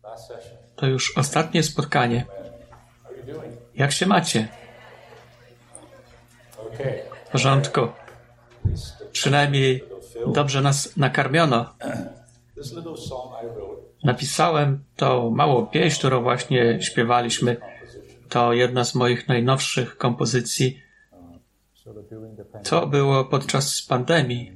To już ostatnie spotkanie. Jak się macie? W porządku. Przynajmniej dobrze nas nakarmiono. Napisałem tą małą pieśń, którą właśnie śpiewaliśmy. To jedna z moich najnowszych kompozycji. To było podczas pandemii.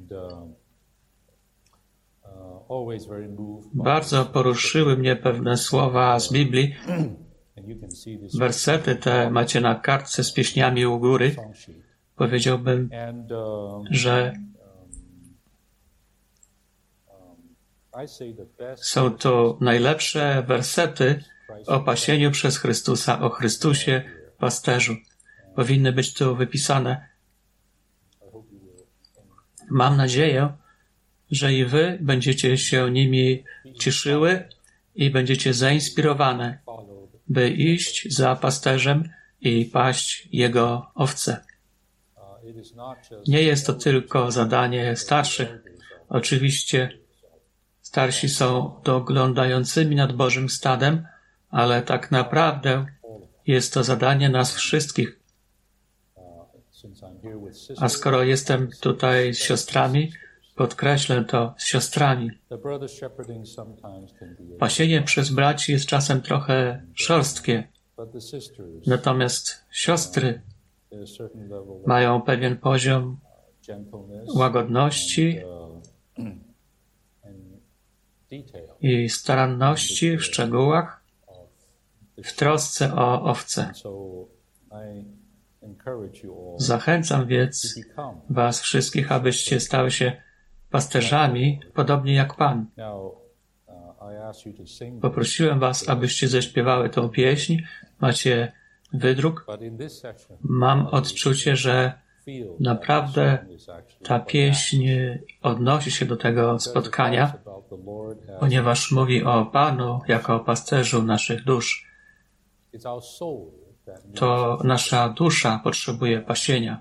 Bardzo poruszyły mnie pewne słowa z Biblii. Wersety te macie na kartce z pieśniami u góry. Powiedziałbym, że są to najlepsze wersety o pasieniu przez Chrystusa, o Chrystusie, pasterzu. Powinny być tu wypisane. Mam nadzieję, że i wy będziecie się nimi cieszyły i będziecie zainspirowane, by iść za pasterzem i paść jego owce. Nie jest to tylko zadanie starszych. Oczywiście starsi są doglądającymi nad Bożym stadem, ale tak naprawdę jest to zadanie nas wszystkich. A skoro jestem tutaj z siostrami, podkreślę to z siostrami. Pasienie przez braci jest czasem trochę szorstkie, natomiast siostry mają pewien poziom łagodności i staranności w szczegółach, w trosce o owce. Zachęcam więc was wszystkich, abyście stały się pasterzami, podobnie jak Pan. Poprosiłem was, abyście zaśpiewały tą pieśń. Macie wydruk. Mam odczucie, że naprawdę ta pieśń odnosi się do tego spotkania, ponieważ mówi o Panu jako o pasterzu naszych dusz. To nasza dusza potrzebuje pasienia.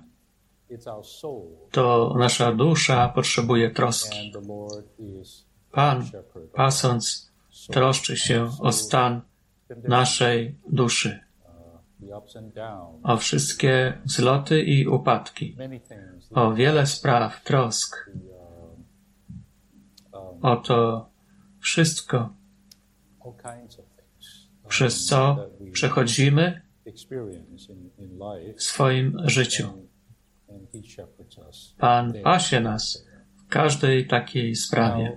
To nasza dusza potrzebuje troski. Pan, pasąc, troszczy się o stan naszej duszy, o wszystkie wzloty i upadki, o wiele spraw, trosk, o to wszystko, przez co przechodzimy w swoim życiu. Pan pasie nas w każdej takiej sprawie.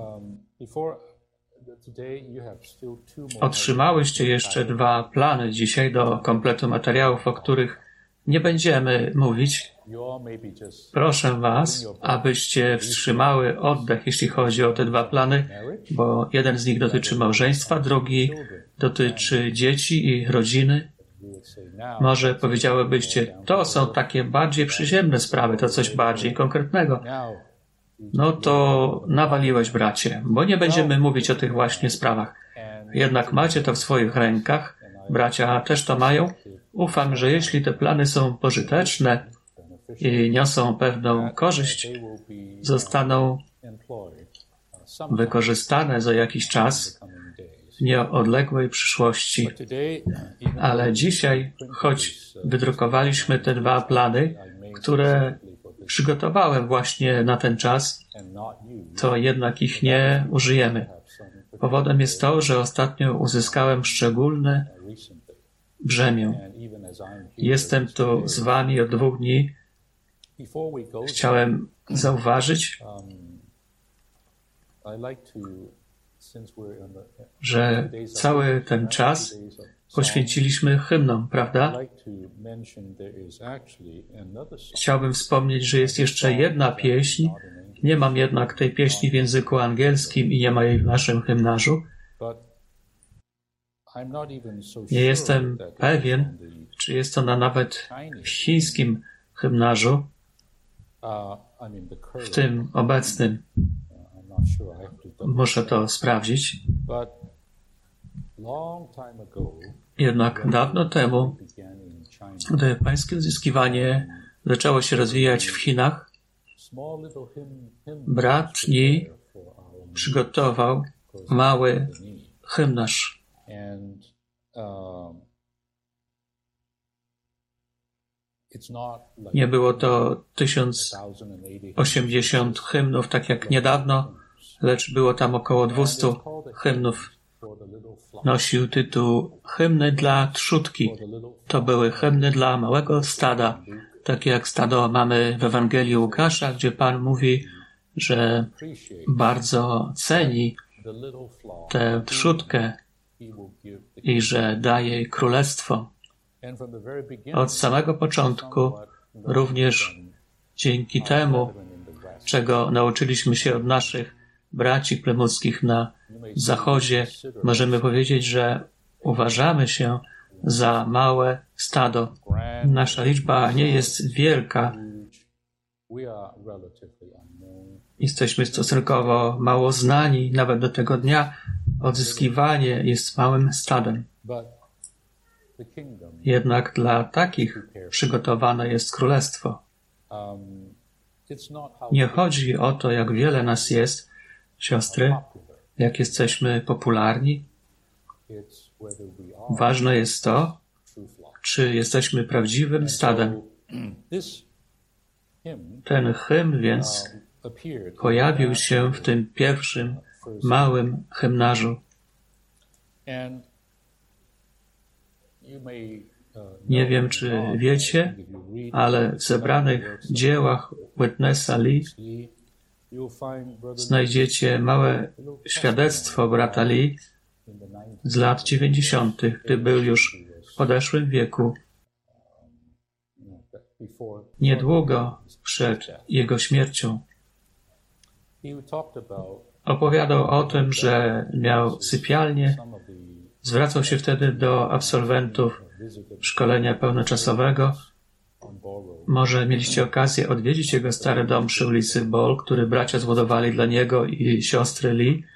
Otrzymałyście jeszcze 2 plany dzisiaj do kompletu materiałów, o których nie będziemy mówić. Proszę was, abyście wstrzymały oddech, jeśli chodzi o te 2 plany, bo jeden z nich dotyczy małżeństwa, drugi dotyczy dzieci i rodziny. Może powiedziałybyście, to są takie bardziej przyziemne sprawy, to coś bardziej konkretnego. No to nawaliłeś, bracie, bo nie będziemy mówić o tych właśnie sprawach. Jednak macie to w swoich rękach, bracia też to mają. Ufam, że jeśli te plany są pożyteczne i niosą pewną korzyść, zostaną wykorzystane za jakiś czas w nieodległej przyszłości. Ale dzisiaj, choć wydrukowaliśmy te 2 plany, które przygotowałem właśnie na ten czas, to jednak ich nie użyjemy. Powodem jest to, że ostatnio uzyskałem szczególne brzemię. Jestem tu z wami od 2 dni. Chciałem zauważyć, że cały ten czas poświęciliśmy hymnom, prawda? Chciałbym wspomnieć, że jest jeszcze jedna pieśń. Nie mam jednak tej pieśni w języku angielskim i nie ma jej w naszym hymnarzu. Nie jestem pewien, czy jest ona nawet w chińskim hymnarzu, w tym obecnym. Muszę to sprawdzić. Jednak dawno temu, gdy pańskie uzyskiwanie zaczęło się rozwijać w Chinach, brat Ni przygotował mały hymnarz. Nie było to 1080 hymnów, tak jak niedawno, lecz było tam około 200 hymnów. Nosił tytuł Hymny dla trzódki. To były hymny dla małego stada, takie jak stado mamy w Ewangelii Łukasza, gdzie Pan mówi, że bardzo ceni tę trzódkę i że daje jej królestwo. Od samego początku, również dzięki temu, czego nauczyliśmy się od naszych braci plymuckich na zachodzie, możemy powiedzieć, że uważamy się za małe stado. Nasza liczba nie jest wielka. Jesteśmy stosunkowo mało znani. Nawet do tego dnia odzyskiwanie jest małym stadem. Jednak dla takich przygotowane jest królestwo. Nie chodzi o to, jak wiele nas jest, siostry, jak jesteśmy popularni. Ważne jest to, czy jesteśmy prawdziwym stadem. Ten hymn więc pojawił się w tym pierwszym małym hymnarzu. Nie wiem, czy wiecie, ale w zebranych dziełach Witnessa Lee znajdziecie małe świadectwo brata Lee z lat 90., gdy był już w podeszłym wieku. Niedługo przed jego śmiercią. Opowiadał o tym, że miał sypialnię. Zwracał się wtedy do absolwentów szkolenia pełnoczasowego. Może mieliście okazję odwiedzić jego stary dom przy ulicy Ball, który bracia zbudowali dla niego i siostry Lee.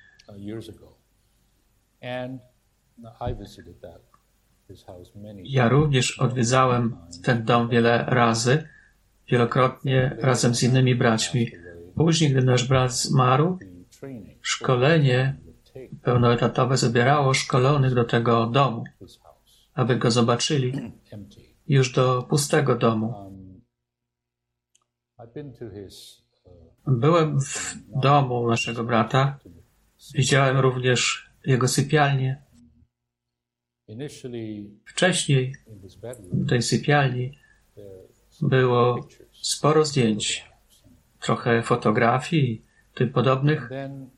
Ja również odwiedzałem ten dom wiele razy, wielokrotnie razem z innymi braćmi. Później, gdy nasz brat zmarł, szkolenie pełnoetatowe zabierało szkolonych do tego domu, aby go zobaczyli, już do pustego domu. Byłem w domu naszego brata, widziałem również jego sypialnię. Wcześniej w tej sypialni było sporo zdjęć, trochę fotografii i tym podobnych.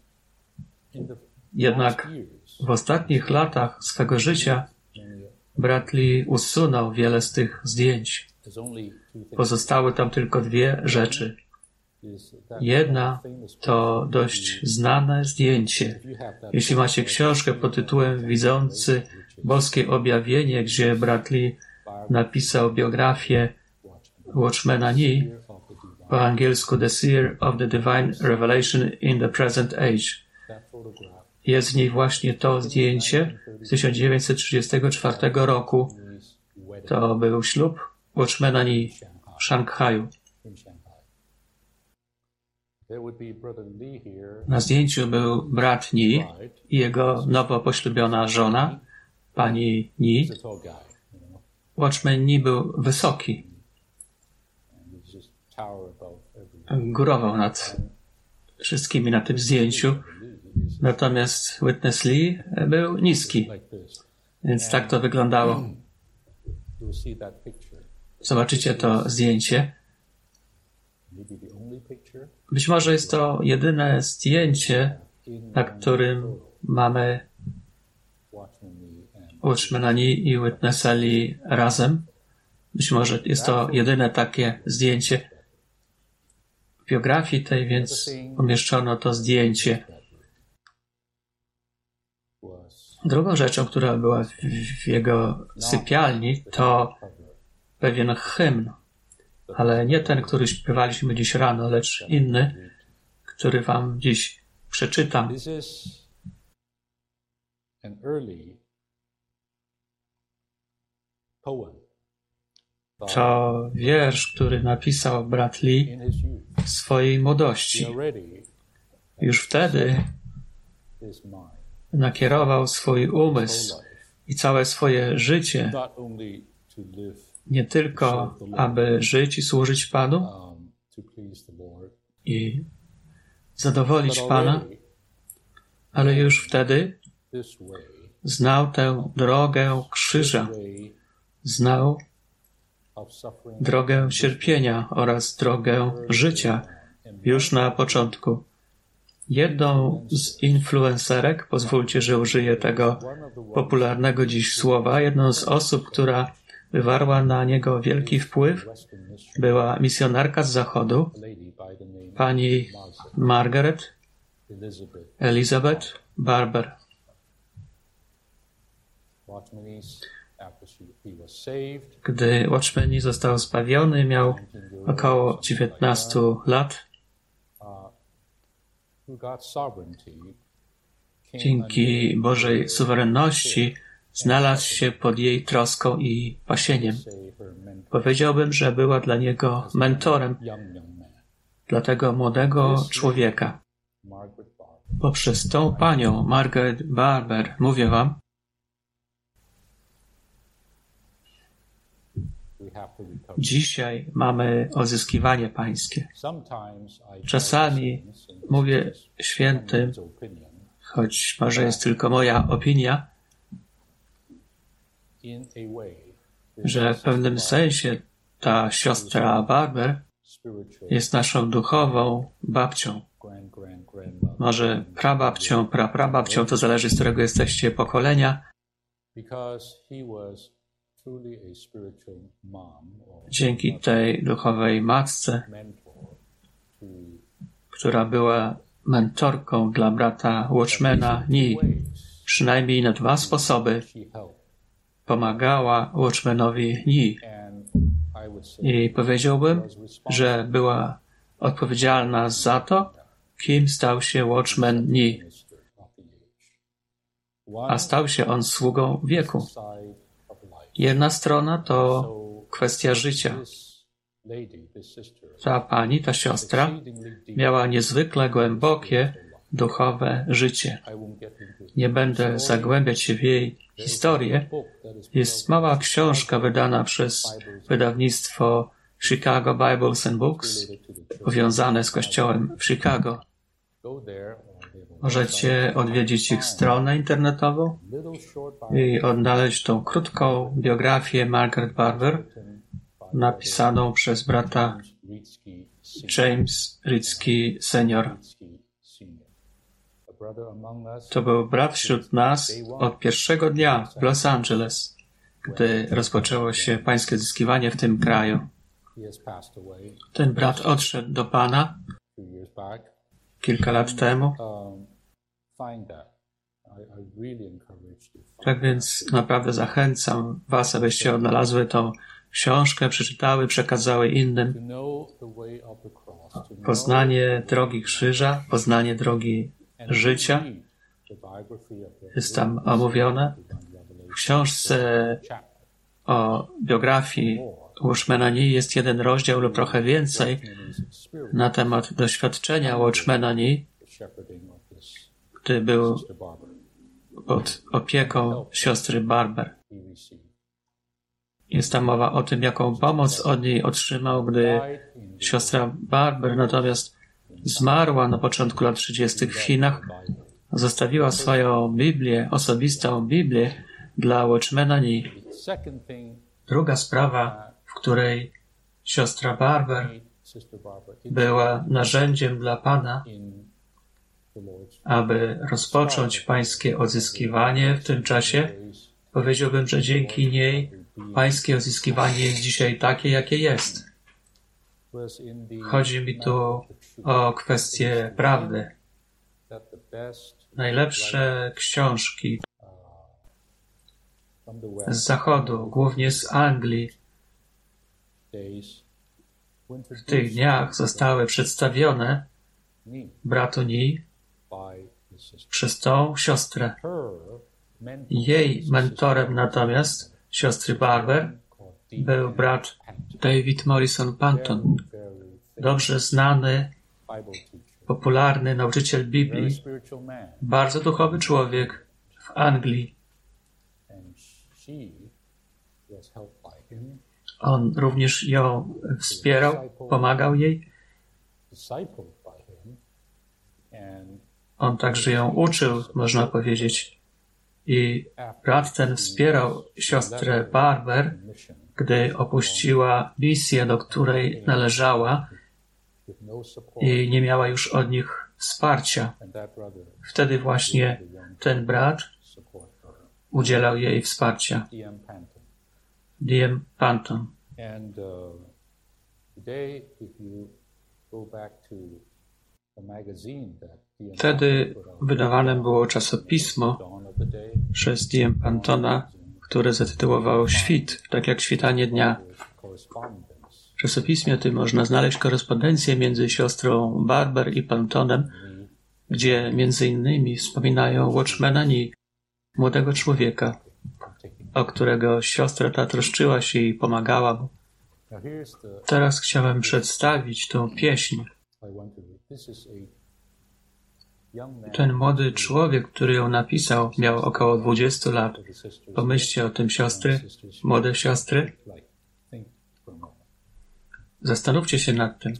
Jednak w ostatnich latach swego życia brat Lee usunął wiele z tych zdjęć. Pozostały tam tylko dwie rzeczy. Jedna to dość znane zdjęcie. Jeśli macie książkę pod tytułem Widzący boskie objawienie, gdzie brat Lee napisał biografię Watchmana Nee, po angielsku The Seer of the Divine Revelation in the Present Age. Jest w niej właśnie to zdjęcie z 1934 roku. To był ślub Watchmana Nee w Szanghaju. Na zdjęciu był brat Nee i jego nowo poślubiona żona, pani Nee. Watchman Nee był wysoki. Górował nad wszystkimi na tym zdjęciu. Natomiast Witness Lee był niski. Więc tak to wyglądało. Zobaczycie to zdjęcie. Być może jest to jedyne zdjęcie, na którym mamy Watchmana Nee i Witnessa Lee razem. Być może jest to jedyne takie zdjęcie. W biografii tej więc umieszczono to zdjęcie. Drugą rzeczą, która była w jego sypialni, to pewien hymn, ale nie ten, który śpiewaliśmy dziś rano, lecz inny, który wam dziś przeczytam. To wiersz, który napisał brat Lee w swojej młodości. Już wtedy nakierował swój umysł i całe swoje życie nie tylko, aby żyć i służyć Panu i zadowolić Pana, ale już wtedy znał tę drogę krzyża, znał drogę cierpienia oraz drogę życia już na początku. Jedną z influencerek, pozwólcie, że użyję tego popularnego dziś słowa, jedną z osób, która wywarła na niego wielki wpływ, była misjonarka z Zachodu, pani Margaret Elizabeth Barber. Gdy Watchmeni został zbawiony, miał około 19 lat. Dzięki Bożej suwerenności znalazł się pod jej troską i pasieniem. Powiedziałbym, że była dla niego mentorem, dla tego młodego człowieka. Poprzez tą panią, Margaret Barber, mówię wam, dzisiaj mamy odzyskiwanie pańskie. Czasami mówię świętym, choć może jest tylko moja opinia, że w pewnym sensie ta siostra Barber jest naszą duchową babcią. Może prababcią, praprababcią, to zależy, z którego jesteście pokolenia. Dzięki tej duchowej matce, która była mentorką dla brata Watchmana Nee, przynajmniej na 2 sposoby pomagała Watchmanowi Nee. I powiedziałbym, że była odpowiedzialna za to, kim stał się Watchman Nee. A stał się on sługą wieku. Jedna strona to kwestia życia. Ta pani, ta siostra, miała niezwykle głębokie, duchowe życie. Nie będę zagłębiać się w jej historię. Jest mała książka wydana przez wydawnictwo Chicago Bibles and Books, powiązane z kościołem w Chicago. Możecie odwiedzić ich stronę internetową i odnaleźć tą krótką biografię Margaret Barber, napisaną przez brata James Ritzky Senior. To był brat wśród nas od pierwszego dnia w Los Angeles, gdy rozpoczęło się pańskie zyskiwanie w tym kraju. Ten brat odszedł do Pana kilka lat temu. Tak więc naprawdę zachęcam was, abyście odnalazły tą książkę, przeczytały, przekazały innym. Poznanie drogi krzyża, poznanie drogi życia jest tam omówione. W książce o biografii Watchmana Nee jest jeden rozdział lub trochę więcej na temat doświadczenia Watchmana Nee, gdy był pod opieką siostry Barber. Jest tam mowa o tym, jaką pomoc od niej otrzymał, gdy siostra Barber natomiast zmarła na początku lat 30. w Chinach. Zostawiła swoją Biblię, osobistą Biblię dla Watchmana Nee. Druga sprawa, w której siostra Barber była narzędziem dla Pana, aby rozpocząć pańskie odzyskiwanie w tym czasie, powiedziałbym, że dzięki niej pańskie odzyskiwanie jest dzisiaj takie, jakie jest. Chodzi mi tu o kwestię prawdy. Najlepsze książki z Zachodu, głównie z Anglii, w tych dniach zostały przedstawione bratu Nee przez tą siostrę. Jej mentorem natomiast, siostry Barber, był brat David Morrison Panton, dobrze znany popularny nauczyciel Biblii, bardzo duchowy człowiek w Anglii. On również ją wspierał, pomagał jej. On także ją uczył, można powiedzieć. I brat ten wspierał siostrę Barber, gdy opuściła misję, do której należała i nie miała już od nich wsparcia. Wtedy właśnie ten brat udzielał jej wsparcia. D.M. Panton. Wtedy wydawane było czasopismo przez D.M. Pantona, które zatytułowało Świt, tak jak świtanie dnia. W czasopismie tym można znaleźć korespondencję między siostrą Barber i Pantonem, gdzie między innymi wspominają Watchmana Nee, młodego człowieka, o którego siostra ta troszczyła się i pomagała mu. Teraz chciałem przedstawić tą pieśń. Ten młody człowiek, który ją napisał, miał około 20 lat. Pomyślcie o tym, siostry, młode siostry. Zastanówcie się nad tym.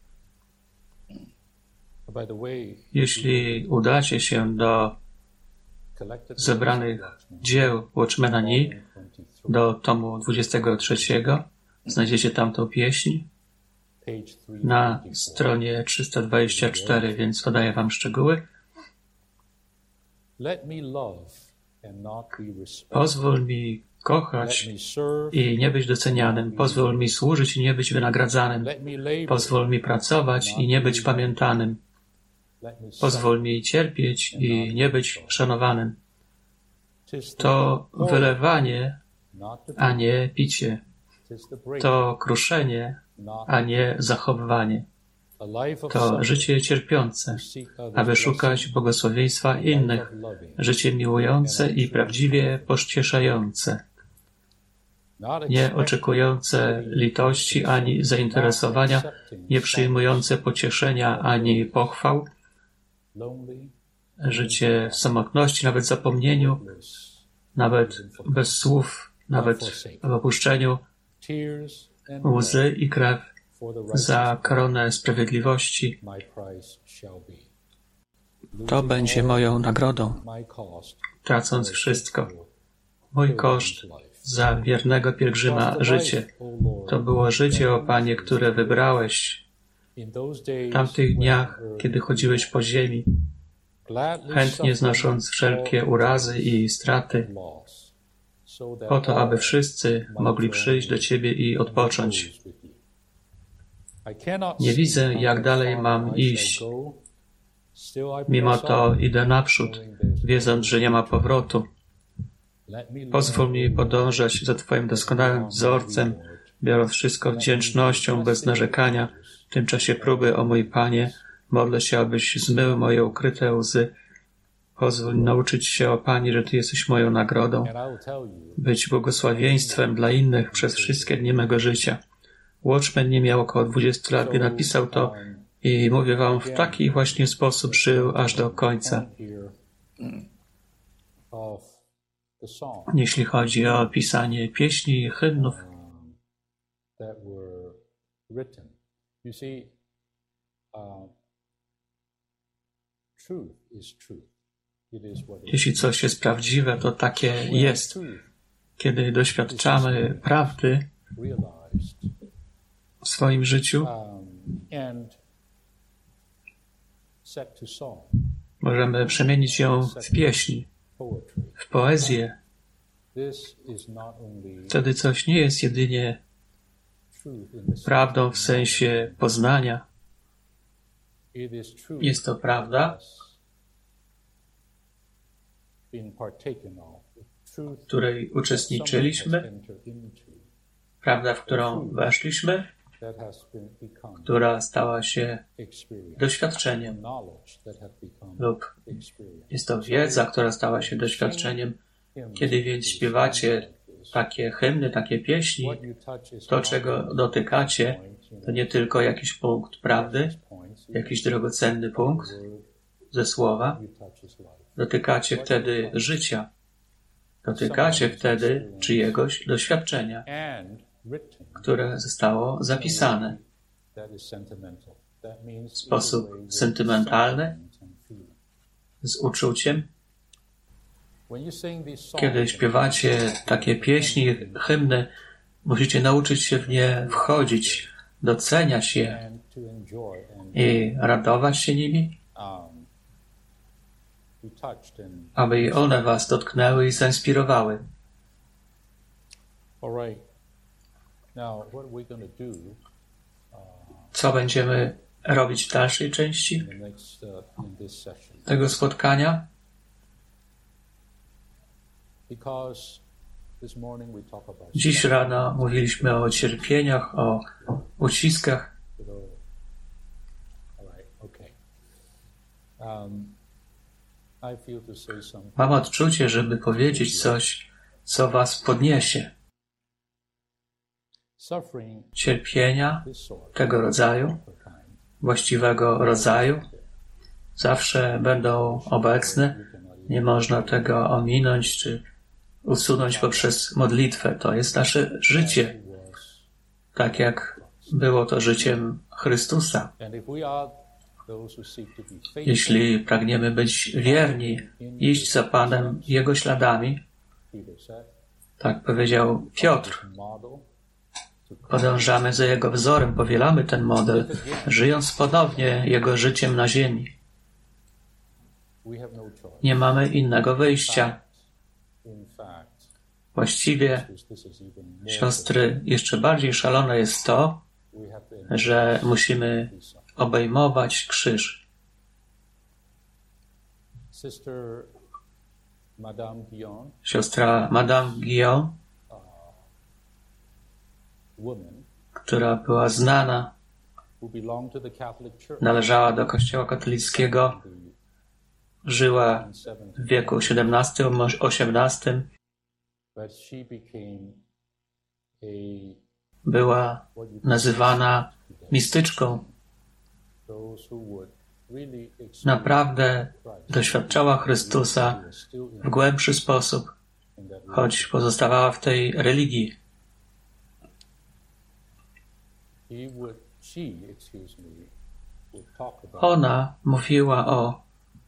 Jeśli udacie się do zebranych dzieł Watchmana Nee, do tomu 23, znajdziecie tam tą pieśń na stronie 324, więc podaję wam szczegóły. Pozwól mi kochać i nie być docenianym. Pozwól mi służyć i nie być wynagradzanym. Pozwól mi pracować i nie być pamiętanym. Pozwól mi cierpieć i nie być szanowanym. To wylewanie, a nie picie. To kruszenie, a nie zachowywanie. To życie cierpiące, aby szukać błogosławieństwa innych, życie miłujące i prawdziwie pocieszające, nie oczekujące litości ani zainteresowania, nie przyjmujące pocieszenia ani pochwał, życie w samotności, nawet w zapomnieniu, nawet bez słów, nawet w opuszczeniu, łzy i krew za koronę sprawiedliwości. To będzie moją nagrodą, tracąc wszystko. Mój koszt za wiernego pielgrzyma życie. To było życie, o Panie, które wybrałeś w tamtych dniach, kiedy chodziłeś po ziemi, chętnie znosząc wszelkie urazy i straty, po to, aby wszyscy mogli przyjść do Ciebie i odpocząć. Nie widzę, jak dalej mam iść. Mimo to idę naprzód, wiedząc, że nie ma powrotu. Pozwól mi podążać za Twoim doskonałym wzorcem, biorąc wszystko wdzięcznością, bez narzekania. W tym czasie próby, o mój Panie, modlę się, abyś zmył moje ukryte łzy. Pozwól nauczyć się, o Panie, że Ty jesteś moją nagrodą, być błogosławieństwem dla innych przez wszystkie dni mego życia. Watchman nie miał około 20 lat, gdy napisał to i mówię wam, w taki właśnie sposób żył aż do końca. Jeśli chodzi o pisanie pieśni i hymnów, jeśli coś jest prawdziwe, to takie jest. Kiedy doświadczamy prawdy w swoim życiu, możemy przemienić ją w pieśń, w poezję. Wtedy coś nie jest jedynie prawdą w sensie poznania. Jest to prawda, w której uczestniczyliśmy, prawda, w którą weszliśmy, która stała się doświadczeniem, lub jest to wiedza, która stała się doświadczeniem. Kiedy więc śpiewacie takie hymny, takie pieśni, to, czego dotykacie, to nie tylko jakiś punkt prawdy, jakiś drogocenny punkt ze słowa, dotykacie wtedy życia. Dotykacie wtedy czyjegoś doświadczenia, które zostało zapisane w sposób sentymentalny, z uczuciem. Kiedy śpiewacie takie pieśni, hymny, musicie nauczyć się w nie wchodzić, doceniać je i radować się nimi, aby one was dotknęły i zainspirowały. Co będziemy robić w dalszej części tego spotkania? Dziś rano mówiliśmy o cierpieniach, o uciskach. Mam odczucie, żeby powiedzieć coś, co was podniesie. Cierpienia tego rodzaju, właściwego rodzaju, zawsze będą obecne. Nie można tego ominąć czy usunąć poprzez modlitwę. To jest nasze życie, tak jak było to życiem Chrystusa. Jeśli pragniemy być wierni, iść za Panem Jego śladami, tak powiedział Piotr, podążamy za Jego wzorem, powielamy ten model, żyjąc ponownie Jego życiem na ziemi. Nie mamy innego wyjścia. Właściwie, siostry, jeszcze bardziej szalone jest to, że musimy obejmować krzyż. Siostra Madame Guyon, która była znana, należała do Kościoła katolickiego, żyła w wieku XVII-XVIII, była nazywana mistyczką. Naprawdę doświadczała Chrystusa w głębszy sposób, choć pozostawała w tej religii. Ona mówiła o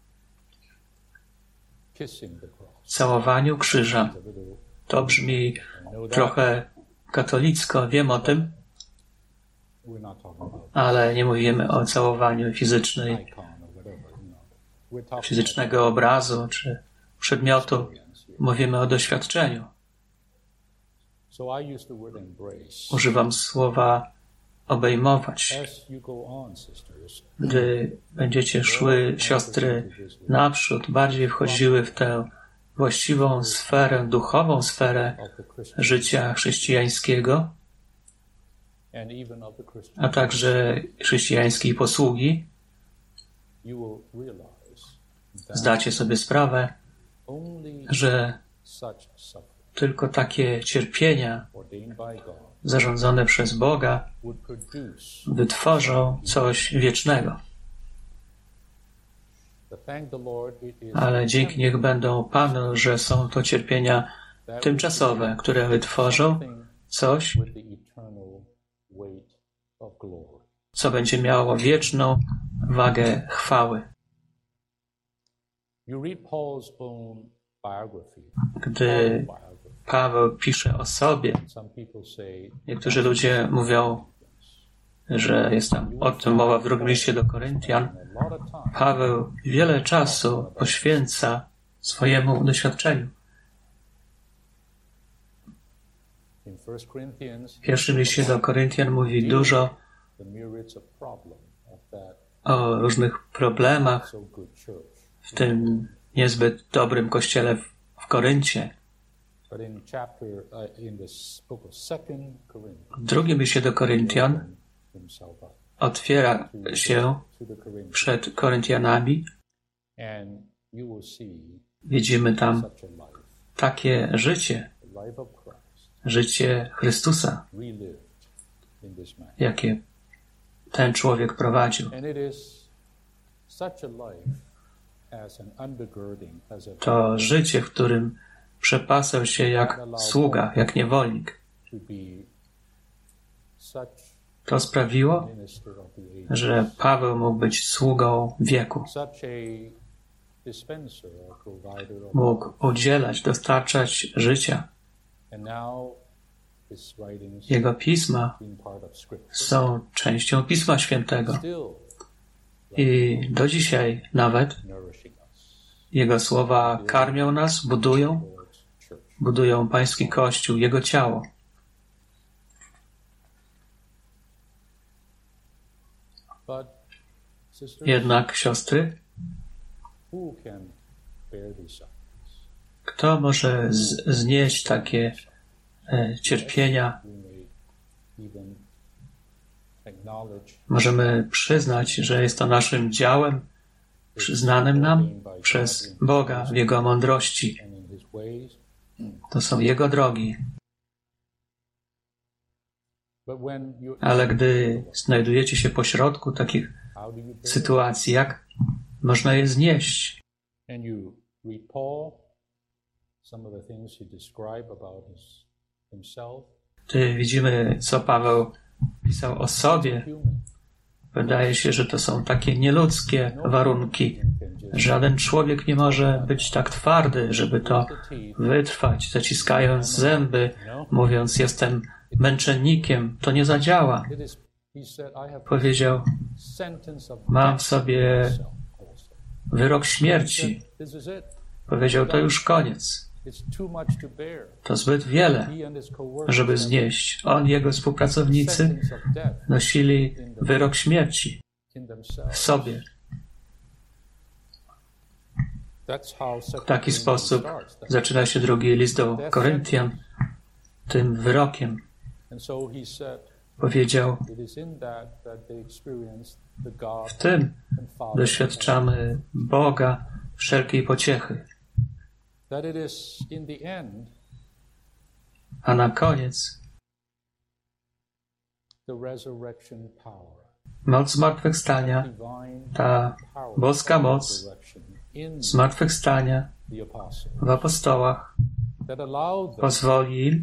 całowaniu krzyża. To brzmi trochę katolicko, wiem o tym, ale nie mówimy o całowaniu fizycznego obrazu czy przedmiotu. Mówimy o doświadczeniu. Używam słowa obejmować. Gdy będziecie szły, siostry, naprzód, bardziej wchodziły w tę właściwą sferę, duchową sferę życia chrześcijańskiego, a także chrześcijańskiej posługi, zdacie sobie sprawę, że tylko takie cierpienia zarządzone przez Boga wytworzą coś wiecznego. Ale dzięki niech będą Panu, że są to cierpienia tymczasowe, które wytworzą coś, co będzie miało wieczną wagę chwały. Gdy Paweł pisze o sobie, niektórzy ludzie mówią, że jest tam o tym mowa w drugim liście do Koryntian. Paweł wiele czasu poświęca swojemu doświadczeniu. W pierwszym liście do Koryntian mówi dużo o różnych problemach w tym niezbyt dobrym kościele w Koryncie. W drugim liście do Koryntian otwiera się przed Koryntianami. Widzimy tam takie życie Chrystusa, jakie ten człowiek prowadził. To życie, w którym przepasał się jak sługa, jak niewolnik. To sprawiło, że Paweł mógł być sługą wieku. Mógł udzielać, dostarczać życia. Jego pisma są częścią Pisma Świętego. I do dzisiaj nawet Jego słowa karmią nas, budują Pański Kościół, Jego ciało. Jednak, siostry, kto może znieść takie cierpienia? Możemy przyznać, że jest to naszym działem, przyznanym nam przez Boga w Jego mądrości. To są Jego drogi. Ale gdy znajdujecie się pośrodku takich sytuacji, jak można je znieść? Gdy widzimy, co Paweł pisał o sobie, wydaje się, że to są takie nieludzkie warunki. Żaden człowiek nie może być tak twardy, żeby to wytrwać, zaciskając zęby, mówiąc, jestem męczennikiem. To nie zadziała. Powiedział, mam w sobie wyrok śmierci. Powiedział, to już koniec. To zbyt wiele, żeby znieść. On i jego współpracownicy nosili wyrok śmierci w sobie. W taki sposób zaczyna się drugi list do Koryntian, tym wyrokiem. Powiedział, w tym doświadczamy Boga wszelkiej pociechy. A na koniec moc zmartwychwstania, ta boska moc zmartwychwstania w apostołach pozwoli im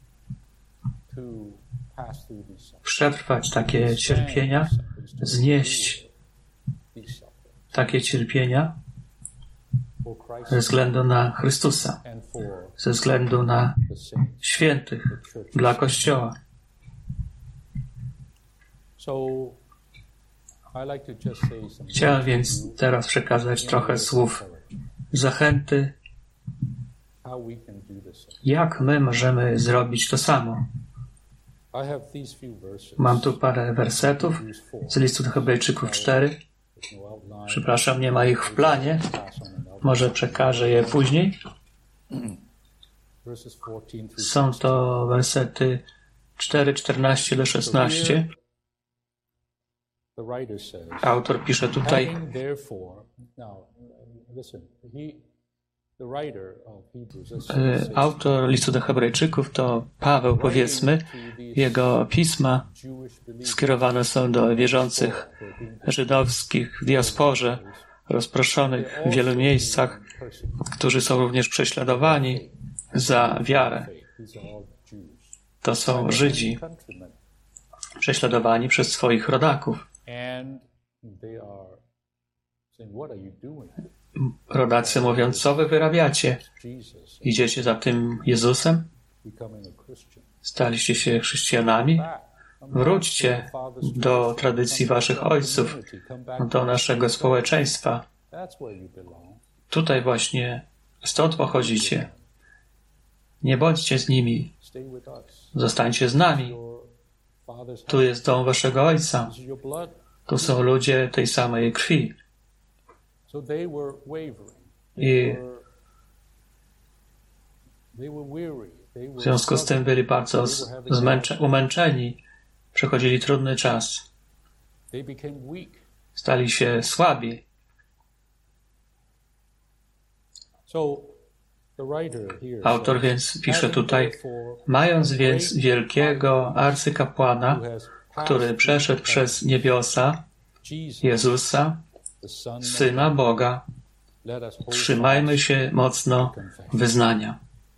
przetrwać takie cierpienia, znieść takie cierpienia ze względu na Chrystusa, ze względu na świętych, dla Kościoła. Chciałem więc teraz przekazać trochę słów zachęty, jak my możemy zrobić to samo. Mam tu parę wersetów z listu do Hebrajczyków 4. Przepraszam, nie ma ich w planie. Może przekażę je później. Są to wersety 4, 14 do 16. Autor pisze tutaj, autor listu do Hebrajczyków to Paweł, powiedzmy. Jego pisma skierowane są do wierzących żydowskich w diasporze, rozproszonych w wielu miejscach, którzy są również prześladowani za wiarę. To są Żydzi prześladowani przez swoich rodaków. Rodacy mówią, co wy wyrabiacie? Idziecie za tym Jezusem? Staliście się chrześcijanami? Wróćcie do tradycji waszych ojców, do naszego społeczeństwa. Tutaj właśnie, stąd pochodzicie. Nie bądźcie z nimi. Zostańcie z nami. Tu jest dom waszego Ojca. Tu są ludzie tej samej krwi. I w związku z tym byli bardzo umęczeni. Przechodzili trudny czas. Stali się słabi. Autor więc pisze tutaj, mając więc wielkiego arcykapłana, który przeszedł przez niebiosa, Jezusa, Syna Boga. Trzymajmy się mocno wyznania.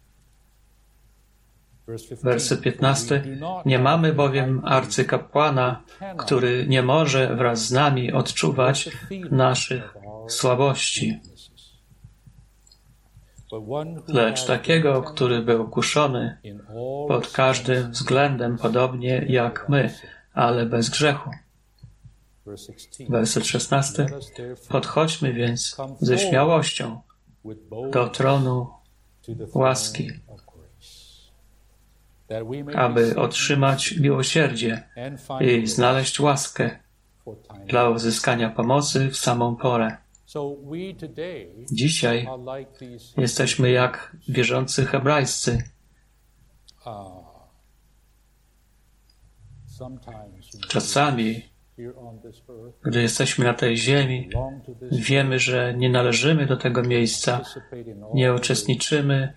Werset 15. Nie mamy bowiem arcykapłana, który nie może wraz z nami odczuwać naszych słabości, lecz takiego, który był kuszony pod każdym względem podobnie jak my, ale bez grzechu. Werset 16. Podchodźmy więc ze śmiałością do tronu łaski, aby otrzymać miłosierdzie i znaleźć łaskę dla uzyskania pomocy w samą porę. Dzisiaj jesteśmy jak wierzący hebrajscy. Czasami, gdy jesteśmy na tej ziemi, wiemy, że nie należymy do tego miejsca, nie uczestniczymy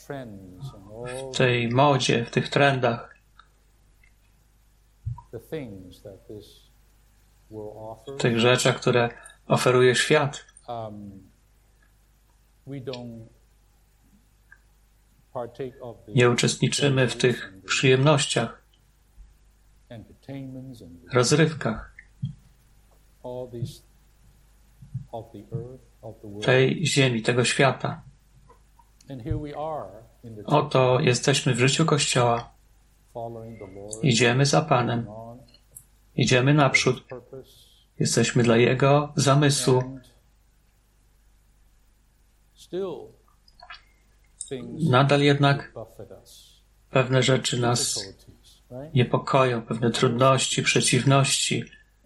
w tej modzie, w tych trendach. W tych rzeczach, które oferuje świat. Nie uczestniczymy w tych przyjemnościach, rozrywkach tej ziemi, tego świata. Oto jesteśmy w życiu Kościoła. Idziemy za Panem. Idziemy naprzód. Jesteśmy dla Jego zamysłu. Nadal jednak pewne rzeczy nas niepokoją, pewne trudności, przeciwności.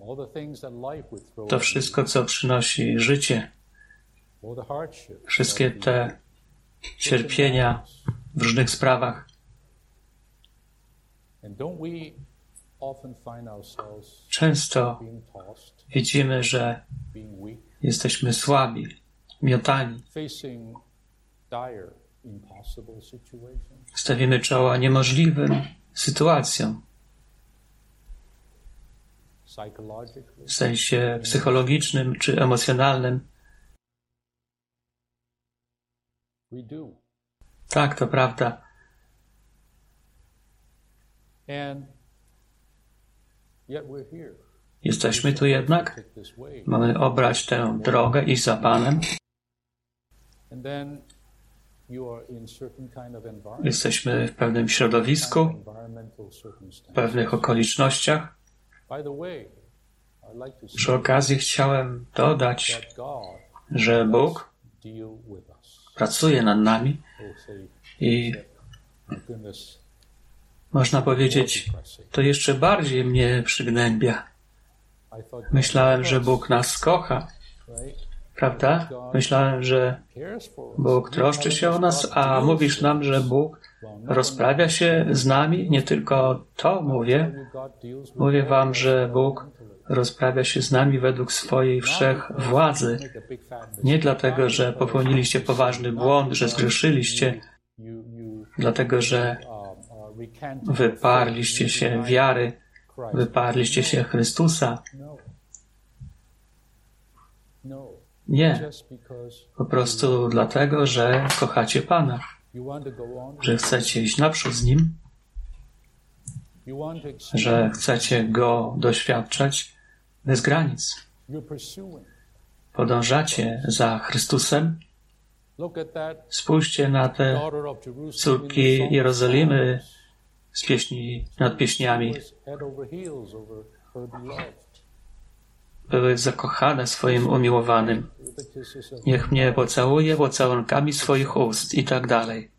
To wszystko, co przynosi życie. Wszystkie te cierpienia w różnych sprawach. Często widzimy, że jesteśmy słabi, miotani. Stawimy czoła niemożliwym sytuacjom. W sensie psychologicznym czy emocjonalnym. Tak, to prawda. Jesteśmy tu jednak. Mamy obrać tę drogę, iść za Panem. Jesteśmy w pewnym środowisku, w pewnych okolicznościach. Przy okazji chciałem dodać, że Bóg pracuje nad nami i można powiedzieć, to jeszcze bardziej mnie przygnębia. Myślałem, że Bóg nas kocha, prawda? Myślałem, że Bóg troszczy się o nas, a mówisz nam, że Bóg rozprawia się z nami. Nie tylko to mówię. Mówię wam, że Bóg rozprawia się z nami według swojej wszechwładzy. Nie dlatego, że popełniliście poważny błąd, że zgrzeszyliście, dlatego, że wyparliście się wiary, wyparliście się Chrystusa. Nie. Po prostu dlatego, że kochacie Pana, że chcecie iść naprzód z Nim, że chcecie Go doświadczać bez granic. Podążacie za Chrystusem. Spójrzcie na te córki Jerozolimy z pieśni nad pieśniami. Były zakochane swoim umiłowanym. Niech mnie pocałuje pocałunkami swoich ust i tak dalej.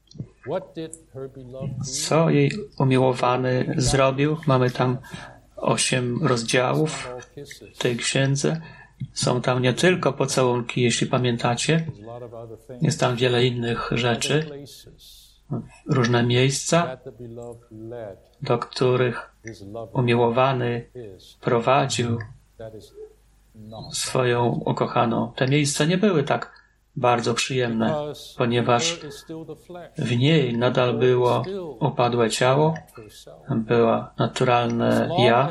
Co jej umiłowany zrobił? Mamy tam 8 rozdziałów w tej księdze. Są tam nie tylko pocałunki, jeśli pamiętacie. Jest tam wiele innych rzeczy. Różne miejsca, do których umiłowany prowadził swoją ukochaną. Te miejsca nie były tak bardzo przyjemne, ponieważ w niej nadal było upadłe ciało, było naturalne ja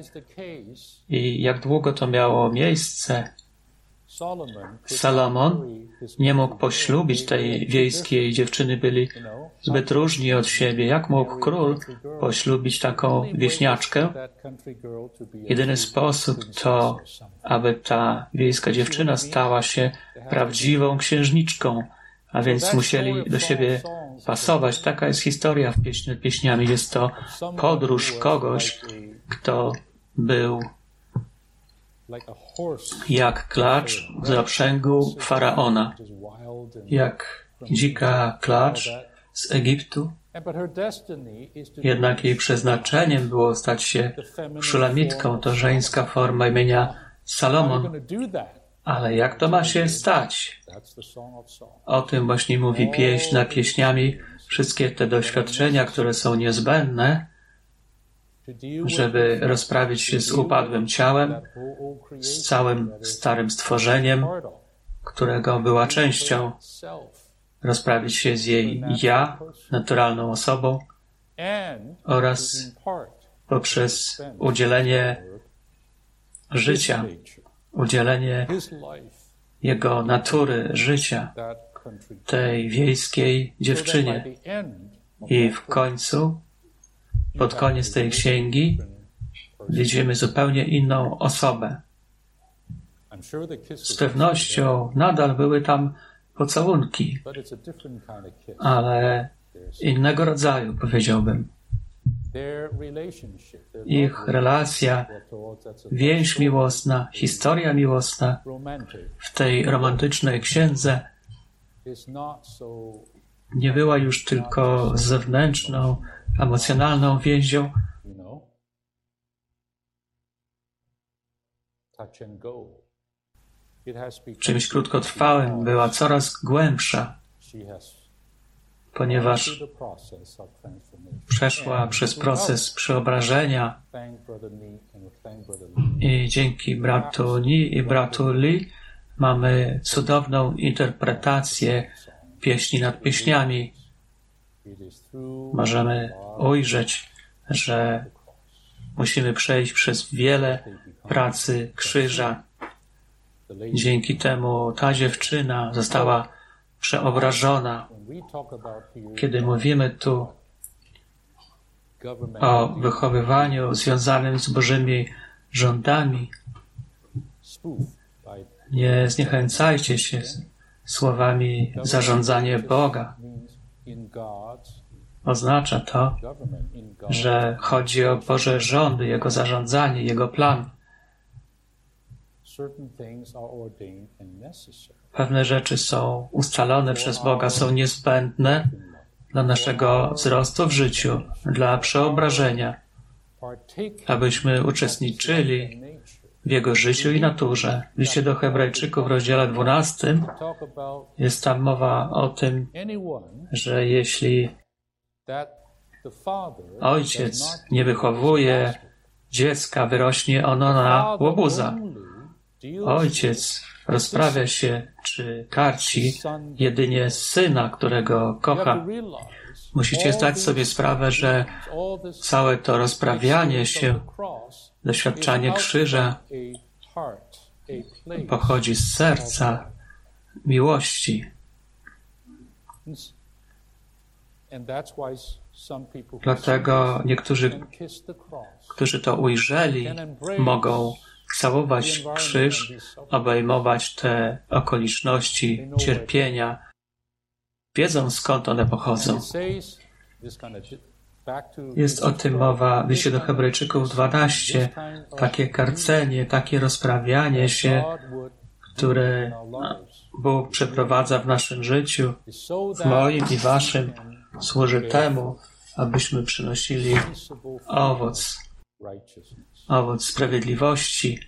i jak długo to miało miejsce, Salomon nie mógł poślubić tej wiejskiej dziewczyny, byli zbyt różni od siebie. Jak mógł król poślubić taką wieśniaczkę? Jedyny sposób to, aby ta wiejska dziewczyna stała się prawdziwą księżniczką, a więc musieli do siebie pasować. Taka jest historia w pieśniami. Jest to podróż kogoś, kto był jak klacz w zaprzęgu faraona, jak dzika klacz z Egiptu. Jednak jej przeznaczeniem było stać się szulamitką, to żeńska forma imienia Salomon. Ale jak to ma się stać? O tym właśnie mówi pieśń nad pieśniami. Wszystkie te doświadczenia, które są niezbędne, żeby rozprawić się z upadłym ciałem, z całym starym stworzeniem, którego była częścią, rozprawić się z jej ja, naturalną osobą, oraz poprzez udzielenie życia, udzielenie jego natury, życia tej wiejskiej dziewczynie. I w końcu, pod koniec tej księgi, widzimy zupełnie inną osobę. Z pewnością nadal były tam pocałunki, ale innego rodzaju, powiedziałbym. Ich relacja, więź miłosna, historia miłosna w tej romantycznej księdze nie była już tylko zewnętrzną, emocjonalną więzią, czymś krótkotrwałym, była coraz głębsza, ponieważ przeszła przez proces przeobrażenia i dzięki bratu Ni i bratu Li mamy cudowną interpretację pieśni nad pieśniami. Możemy ujrzeć, że musimy przejść przez wiele pracy krzyża. Dzięki temu ta dziewczyna została przeobrażona. Kiedy mówimy tu o wychowywaniu związanym z Bożymi rządami, nie zniechęcajcie się słowami zarządzanie Boga. Oznacza to, że chodzi o Boże rządy, Jego zarządzanie, Jego plan. Pewne rzeczy są ustalone przez Boga, są niezbędne dla naszego wzrostu w życiu, dla przeobrażenia, abyśmy uczestniczyli w Jego życiu i naturze. W liście do Hebrajczyków w rozdziale 12 jest tam mowa o tym, że jeśli ojciec nie wychowuje dziecka, wyrośnie ono na łobuza. Ojciec rozprawia się czy karci jedynie syna, którego kocha. Musicie zdać sobie sprawę, że całe to rozprawianie się, doświadczanie krzyża pochodzi z serca miłości. Dlatego niektórzy, którzy to ujrzeli, mogą całować krzyż, obejmować te okoliczności cierpienia, wiedzą skąd one pochodzą. Jest o tym mowa w liście do Hebrajczyków 12. Takie karcenie, takie rozprawianie się, które Bóg przeprowadza w naszym życiu, w moim i waszym, służy temu, abyśmy przynosili owoc sprawiedliwości,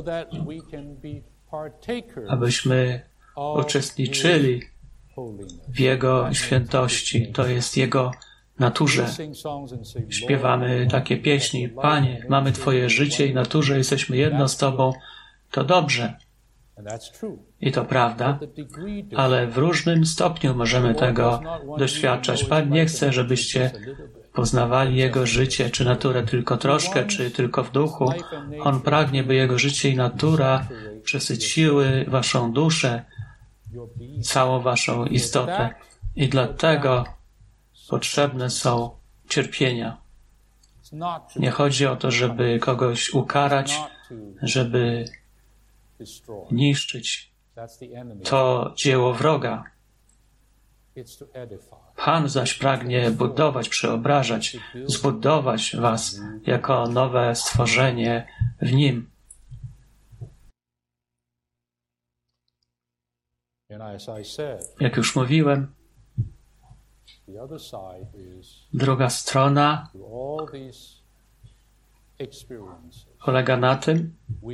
abyśmy uczestniczyli w Jego świętości. To jest Jego naturze. Śpiewamy takie pieśni: Panie, mamy Twoje życie i naturze, jesteśmy jedno z Tobą. To dobrze. I to prawda, ale w różnym stopniu możemy tego doświadczać. Pan nie chce, żebyście poznawali Jego życie czy naturę tylko troszkę, czy tylko w duchu. On pragnie, by Jego życie i natura przesyciły waszą duszę, całą waszą istotę. I dlatego potrzebne są cierpienia. Nie chodzi o to, żeby kogoś ukarać, żeby niszczyć to dzieło wroga. Pan zaś pragnie budować, przeobrażać, zbudować was jako nowe stworzenie w Nim. Jak już mówiłem, druga strona polega na tym,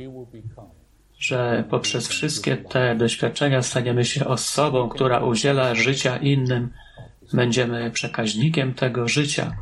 że poprzez wszystkie te doświadczenia staniemy się osobą, która udziela życia innym. Będziemy przekaźnikiem tego życia.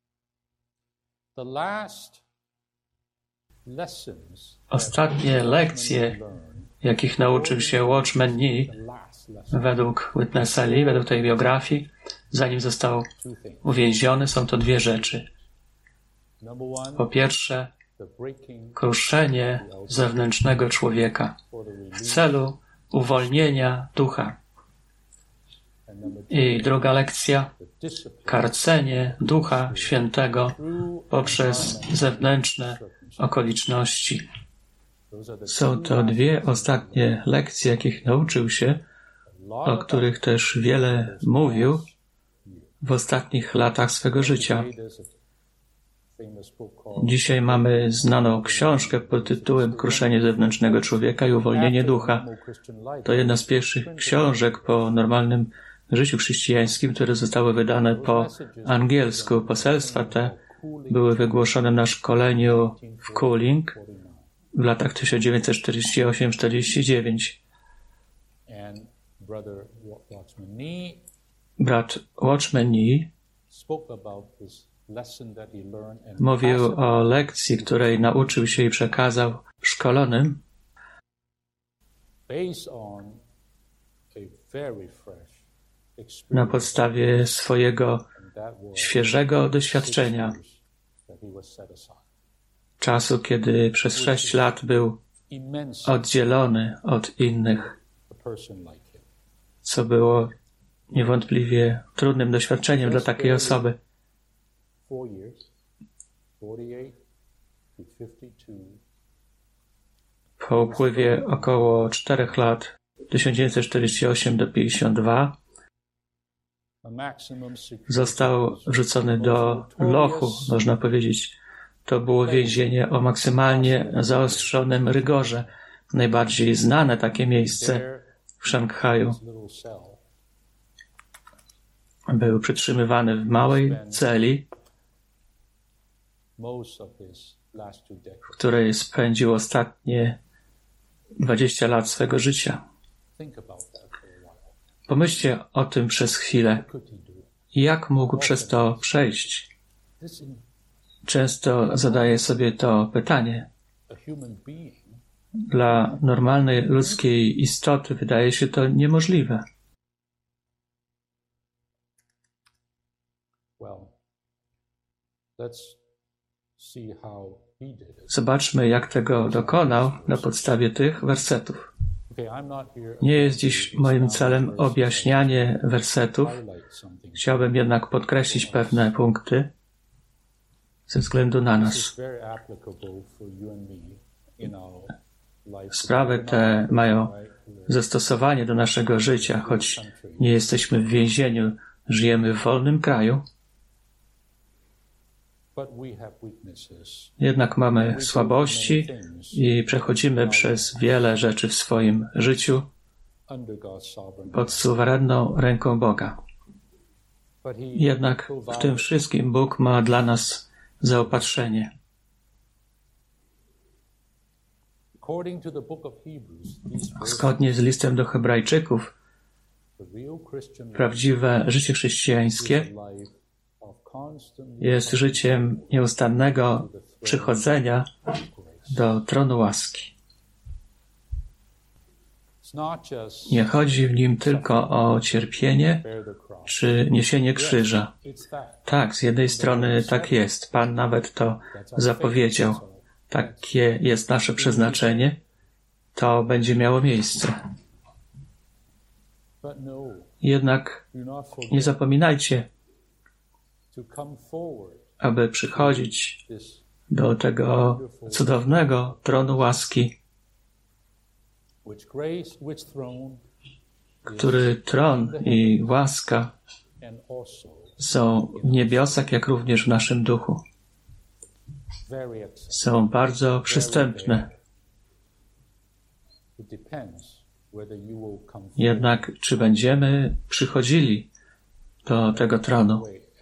Ostatnie lekcje, jakich nauczył się Watchman Nee, według Witnessa Lee, według tej biografii, zanim został uwięziony, są to dwie rzeczy. Po pierwsze, kruszenie zewnętrznego człowieka w celu uwolnienia ducha. I druga lekcja, karcenie Ducha Świętego poprzez zewnętrzne okoliczności. Są to dwie ostatnie lekcje, jakich nauczył się, o których też wiele mówił w ostatnich latach swego życia. Dzisiaj mamy znaną książkę pod tytułem Kruszenie zewnętrznego człowieka i uwolnienie ducha. To jedna z pierwszych książek po normalnym życiu chrześcijańskim, które zostały wydane po angielsku. Poselstwa te były wygłoszone na szkoleniu w Cooling w latach 1948-49. Brat Watchman Nee mówił o lekcji, której nauczył się i przekazał szkolonym na podstawie swojego świeżego doświadczenia, czasu, kiedy przez 6 lat był oddzielony od innych, co było niewątpliwie trudnym doświadczeniem dla takiej osoby. Po upływie około 4 lat, 1948 do 52, został wrzucony do lochu, można powiedzieć. To było więzienie o maksymalnie zaostrzonym rygorze. Najbardziej znane takie miejsce w Szanghaju. Był przytrzymywany w małej celi, w której spędził ostatnie 20 lat swego życia. Pomyślcie o tym przez chwilę. Jak mógł przez to przejść? Często zadaję sobie to pytanie. Dla normalnej ludzkiej istoty wydaje się to niemożliwe. Zobaczmy, jak tego dokonał na podstawie tych wersetów. Nie jest dziś moim celem objaśnianie wersetów. Chciałbym jednak podkreślić pewne punkty ze względu na nas. Sprawy te mają zastosowanie do naszego życia, choć nie jesteśmy w więzieniu, żyjemy w wolnym kraju. Jednak mamy słabości i przechodzimy przez wiele rzeczy w swoim życiu pod suwerenną ręką Boga. Jednak w tym wszystkim Bóg ma dla nas zaopatrzenie. Zgodnie z listem do Hebrajczyków, prawdziwe życie chrześcijańskie jest życiem nieustannego przychodzenia do tronu łaski. Nie chodzi w nim tylko o cierpienie czy niesienie krzyża. Tak, z jednej strony tak jest. Pan nawet to zapowiedział. Takie jest nasze przeznaczenie. To będzie miało miejsce. Jednak nie zapominajcie, aby przychodzić do tego cudownego tronu łaski, który tron i łaska są w niebiosach, jak również w naszym duchu. Są bardzo przystępne. Jednak czy będziemy przychodzili do tego tronu?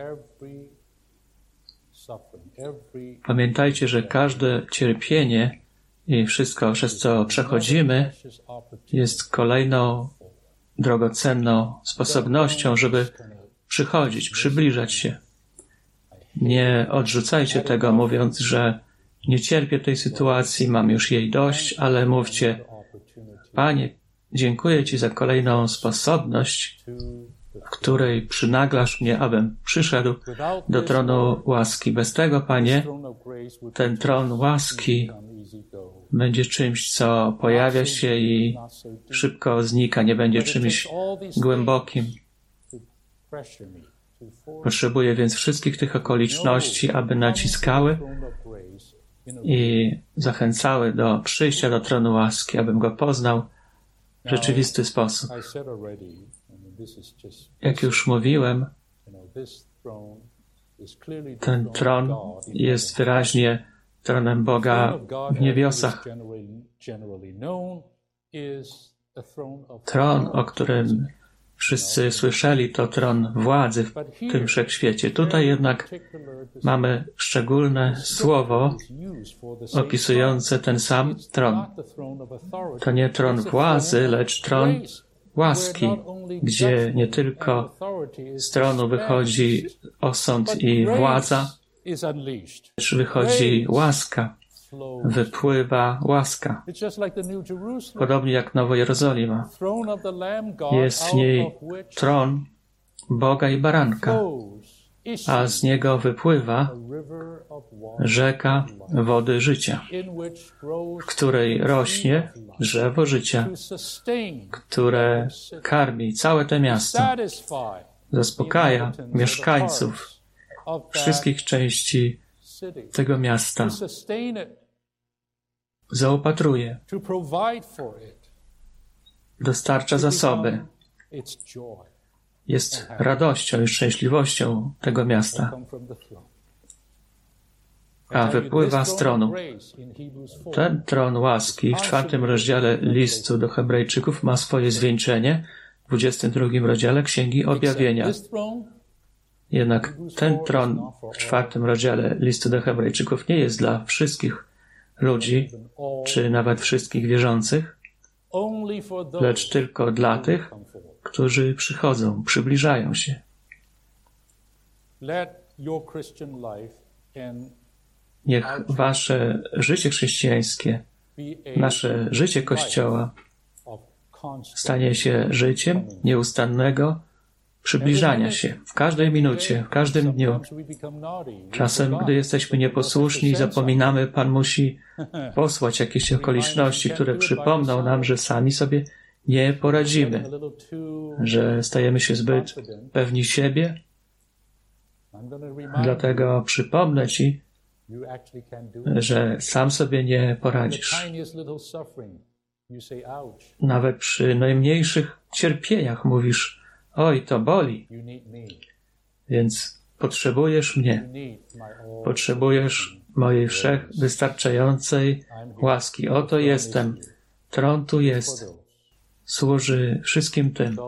Pamiętajcie, że każde cierpienie i wszystko, przez co przechodzimy, jest kolejną drogocenną sposobnością, żeby przychodzić, przybliżać się. Nie odrzucajcie tego, mówiąc, że nie cierpię tej sytuacji, mam już jej dość, ale mówcie: Panie, dziękuję Ci za kolejną sposobność, w której przynaglasz mnie, abym przyszedł do tronu łaski. Bez tego, Panie, ten tron łaski będzie czymś, co pojawia się i szybko znika, nie będzie czymś głębokim. Potrzebuję więc wszystkich tych okoliczności, aby naciskały i zachęcały do przyjścia do tronu łaski, abym go poznał w rzeczywisty sposób. Jak już mówiłem, ten tron jest wyraźnie tronem Boga w niebiosach. Tron, o którym wszyscy słyszeli, to tron władzy w tym wszechświecie. Tutaj jednak mamy szczególne słowo opisujące ten sam tron. To nie tron władzy, lecz tron łaski, gdzie nie tylko z tronu wychodzi osąd i władza, lecz wychodzi łaska, wypływa łaska. Podobnie jak Nowa Jerozolima. Jest w niej tron Boga i Baranka, a z niego wypływa rzeka wody życia, w której rośnie drzewo życia, które karmi całe te miasto, zaspokaja mieszkańców wszystkich części tego miasta, zaopatruje, dostarcza zasoby, jest radością i szczęśliwością tego miasta, a wypływa z tronu. Ten tron łaski w 4 rozdziale listu do Hebrajczyków ma swoje zwieńczenie w 22 rozdziale Księgi Objawienia. Jednak ten tron w 4 rozdziale listu do Hebrajczyków nie jest dla wszystkich ludzi, czy nawet wszystkich wierzących, lecz tylko dla tych, którzy przychodzą, przybliżają się. Niech wasze życie chrześcijańskie, nasze życie Kościoła stanie się życiem nieustannego przybliżania się w każdej minucie, w każdym dniu. Czasem, gdy jesteśmy nieposłuszni i zapominamy, Pan musi posłać jakieś okoliczności, które przypomną nam, że sami sobie nie poradzimy, że stajemy się zbyt pewni siebie. Dlatego przypomnę Ci, że sam sobie nie poradzisz. Nawet przy najmniejszych cierpieniach mówisz: oj, to boli. Więc potrzebujesz mnie. Potrzebujesz mojej wszechwystarczającej łaski. Oto jestem. Tron tu jest. Służy wszystkim tym.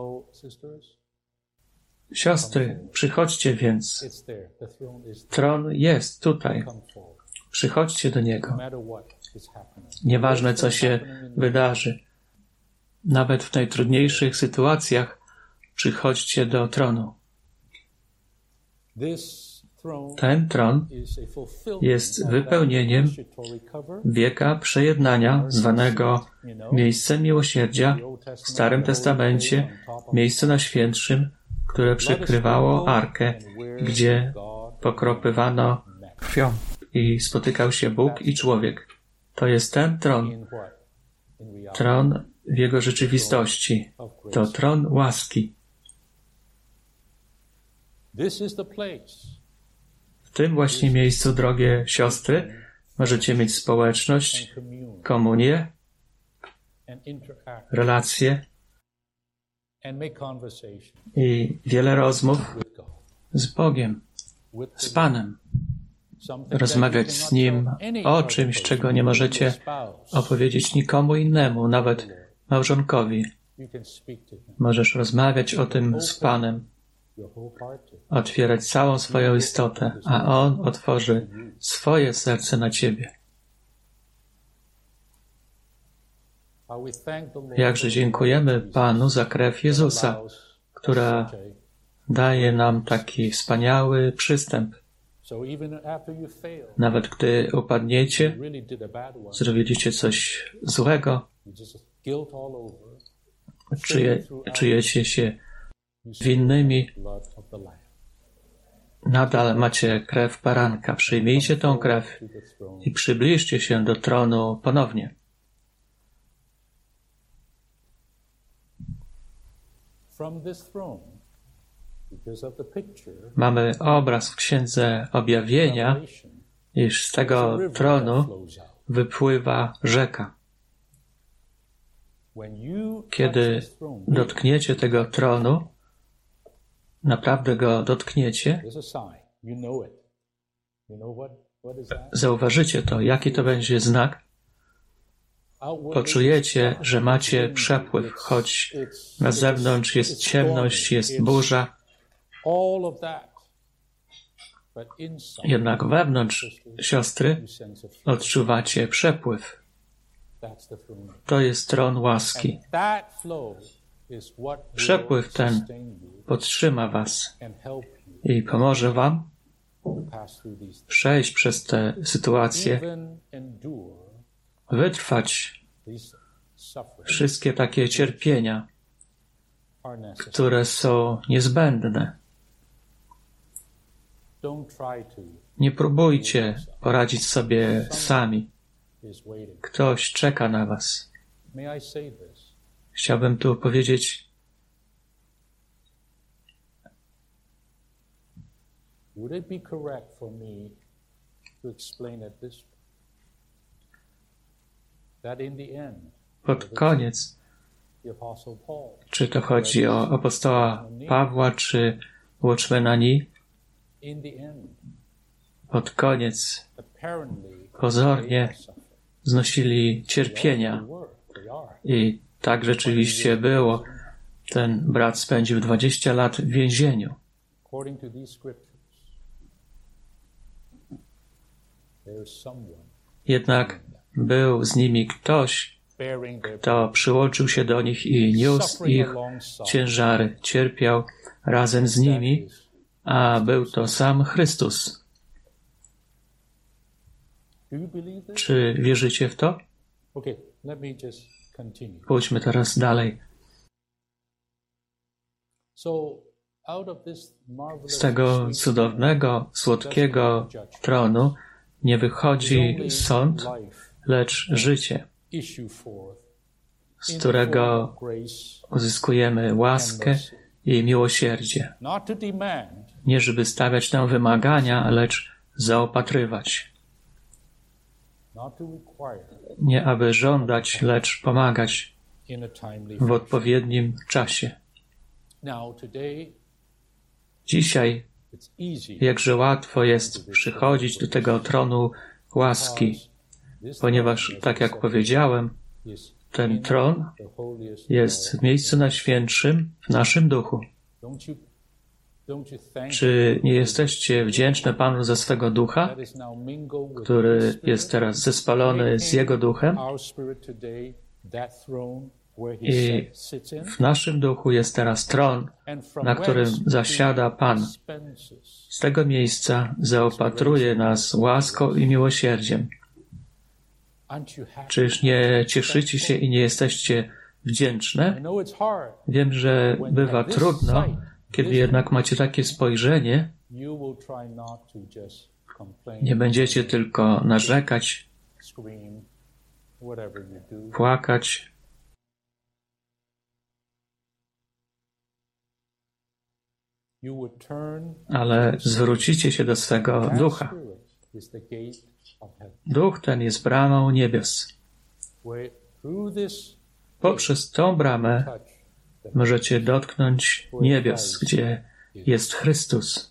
Siostry, przychodźcie więc. Tron jest tutaj. Przychodźcie do Niego. Nieważne, co się wydarzy. Nawet w najtrudniejszych sytuacjach przychodźcie do tronu. Ten tron jest wypełnieniem wieka przejednania, zwanego miejscem miłosierdzia w Starym Testamencie, miejscu najświętszym, które przykrywało arkę, gdzie pokropywano krwią i spotykał się Bóg i człowiek. To jest ten tron. Tron w jego rzeczywistości. To tron łaski. W tym właśnie miejscu, drogie siostry, możecie mieć społeczność, komunię, relacje i wiele rozmów z Bogiem, z Panem. Rozmawiać z Nim o czymś, czego nie możecie opowiedzieć nikomu innemu, nawet małżonkowi. Możesz rozmawiać o tym z Panem, otwierać całą swoją istotę, a On otworzy swoje serce na Ciebie. Jakże dziękujemy Panu za krew Jezusa, która daje nam taki wspaniały przystęp. Nawet gdy upadniecie, zrobiliście coś złego, czujecie się winnymi, nadal macie krew baranka. Przyjmijcie tą krew i przybliżcie się do tronu ponownie. Mamy obraz w Księdze Objawienia, iż z tego tronu wypływa rzeka. Kiedy dotkniecie tego tronu, naprawdę go dotkniecie, zauważycie to, jaki to będzie znak. Poczujecie, że macie przepływ, choć na zewnątrz jest ciemność, jest burza. Jednak wewnątrz, siostry, odczuwacie przepływ. To jest tron łaski. Przepływ ten podtrzyma was i pomoże wam przejść przez te sytuacje, wytrwać wszystkie takie cierpienia, które są niezbędne. Nie próbujcie poradzić sobie sami. Ktoś czeka na was. Chciałbym tu powiedzieć, pod koniec, czy to chodzi o apostoła Pawła, czy Watchmana Nee, pod koniec pozornie znosili cierpienia i tak rzeczywiście było. Ten brat spędził 20 lat w więzieniu. Jednak był z nimi ktoś, kto przyłączył się do nich i niósł ich ciężary, cierpiał razem z nimi, a był to sam Chrystus. Czy wierzycie w to? Pójdźmy teraz dalej. Z tego cudownego, słodkiego tronu nie wychodzi sąd, lecz życie, z którego uzyskujemy łaskę i miłosierdzie. Nie żeby stawiać nam wymagania, lecz zaopatrywać. Nie aby żądać, lecz pomagać w odpowiednim czasie. Dzisiaj jakże łatwo jest przychodzić do tego tronu łaski, ponieważ, tak jak powiedziałem, ten tron jest w miejscu najświętszym w naszym duchu. Czy nie jesteście wdzięczne Panu za swego ducha, który jest teraz zespolony z Jego duchem? I w naszym duchu jest teraz tron, na którym zasiada Pan. Z tego miejsca zaopatruje nas łaską i miłosierdziem. Czyż nie cieszycie się i nie jesteście wdzięczne? Wiem, że bywa trudno, kiedy jednak macie takie spojrzenie. Nie będziecie tylko narzekać, płakać, ale zwrócicie się do swego ducha. Duch ten jest bramą niebios. Poprzez tą bramę możecie dotknąć niebios, gdzie jest Chrystus.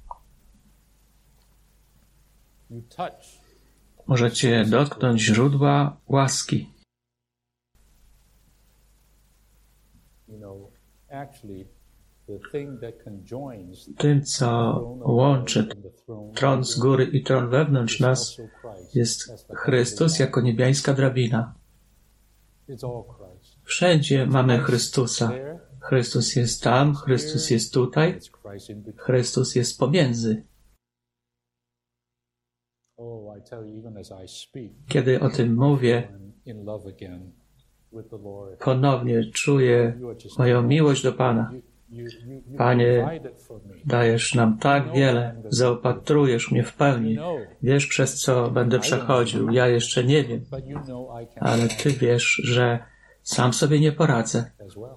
Możecie dotknąć źródła łaski. Tym, co łączy tron z góry i tron wewnątrz nas, jest Chrystus jako niebiańska drabina. Wszędzie mamy Chrystusa. Chrystus jest tam, Chrystus jest tutaj, Chrystus jest pomiędzy. Kiedy o tym mówię, ponownie czuję moją miłość do Pana. Panie, dajesz nam tak wiele, zaopatrujesz mnie w pełni. Wiesz, przez co będę przechodził. Ja jeszcze nie wiem, ale Ty wiesz, że sam sobie nie poradzę.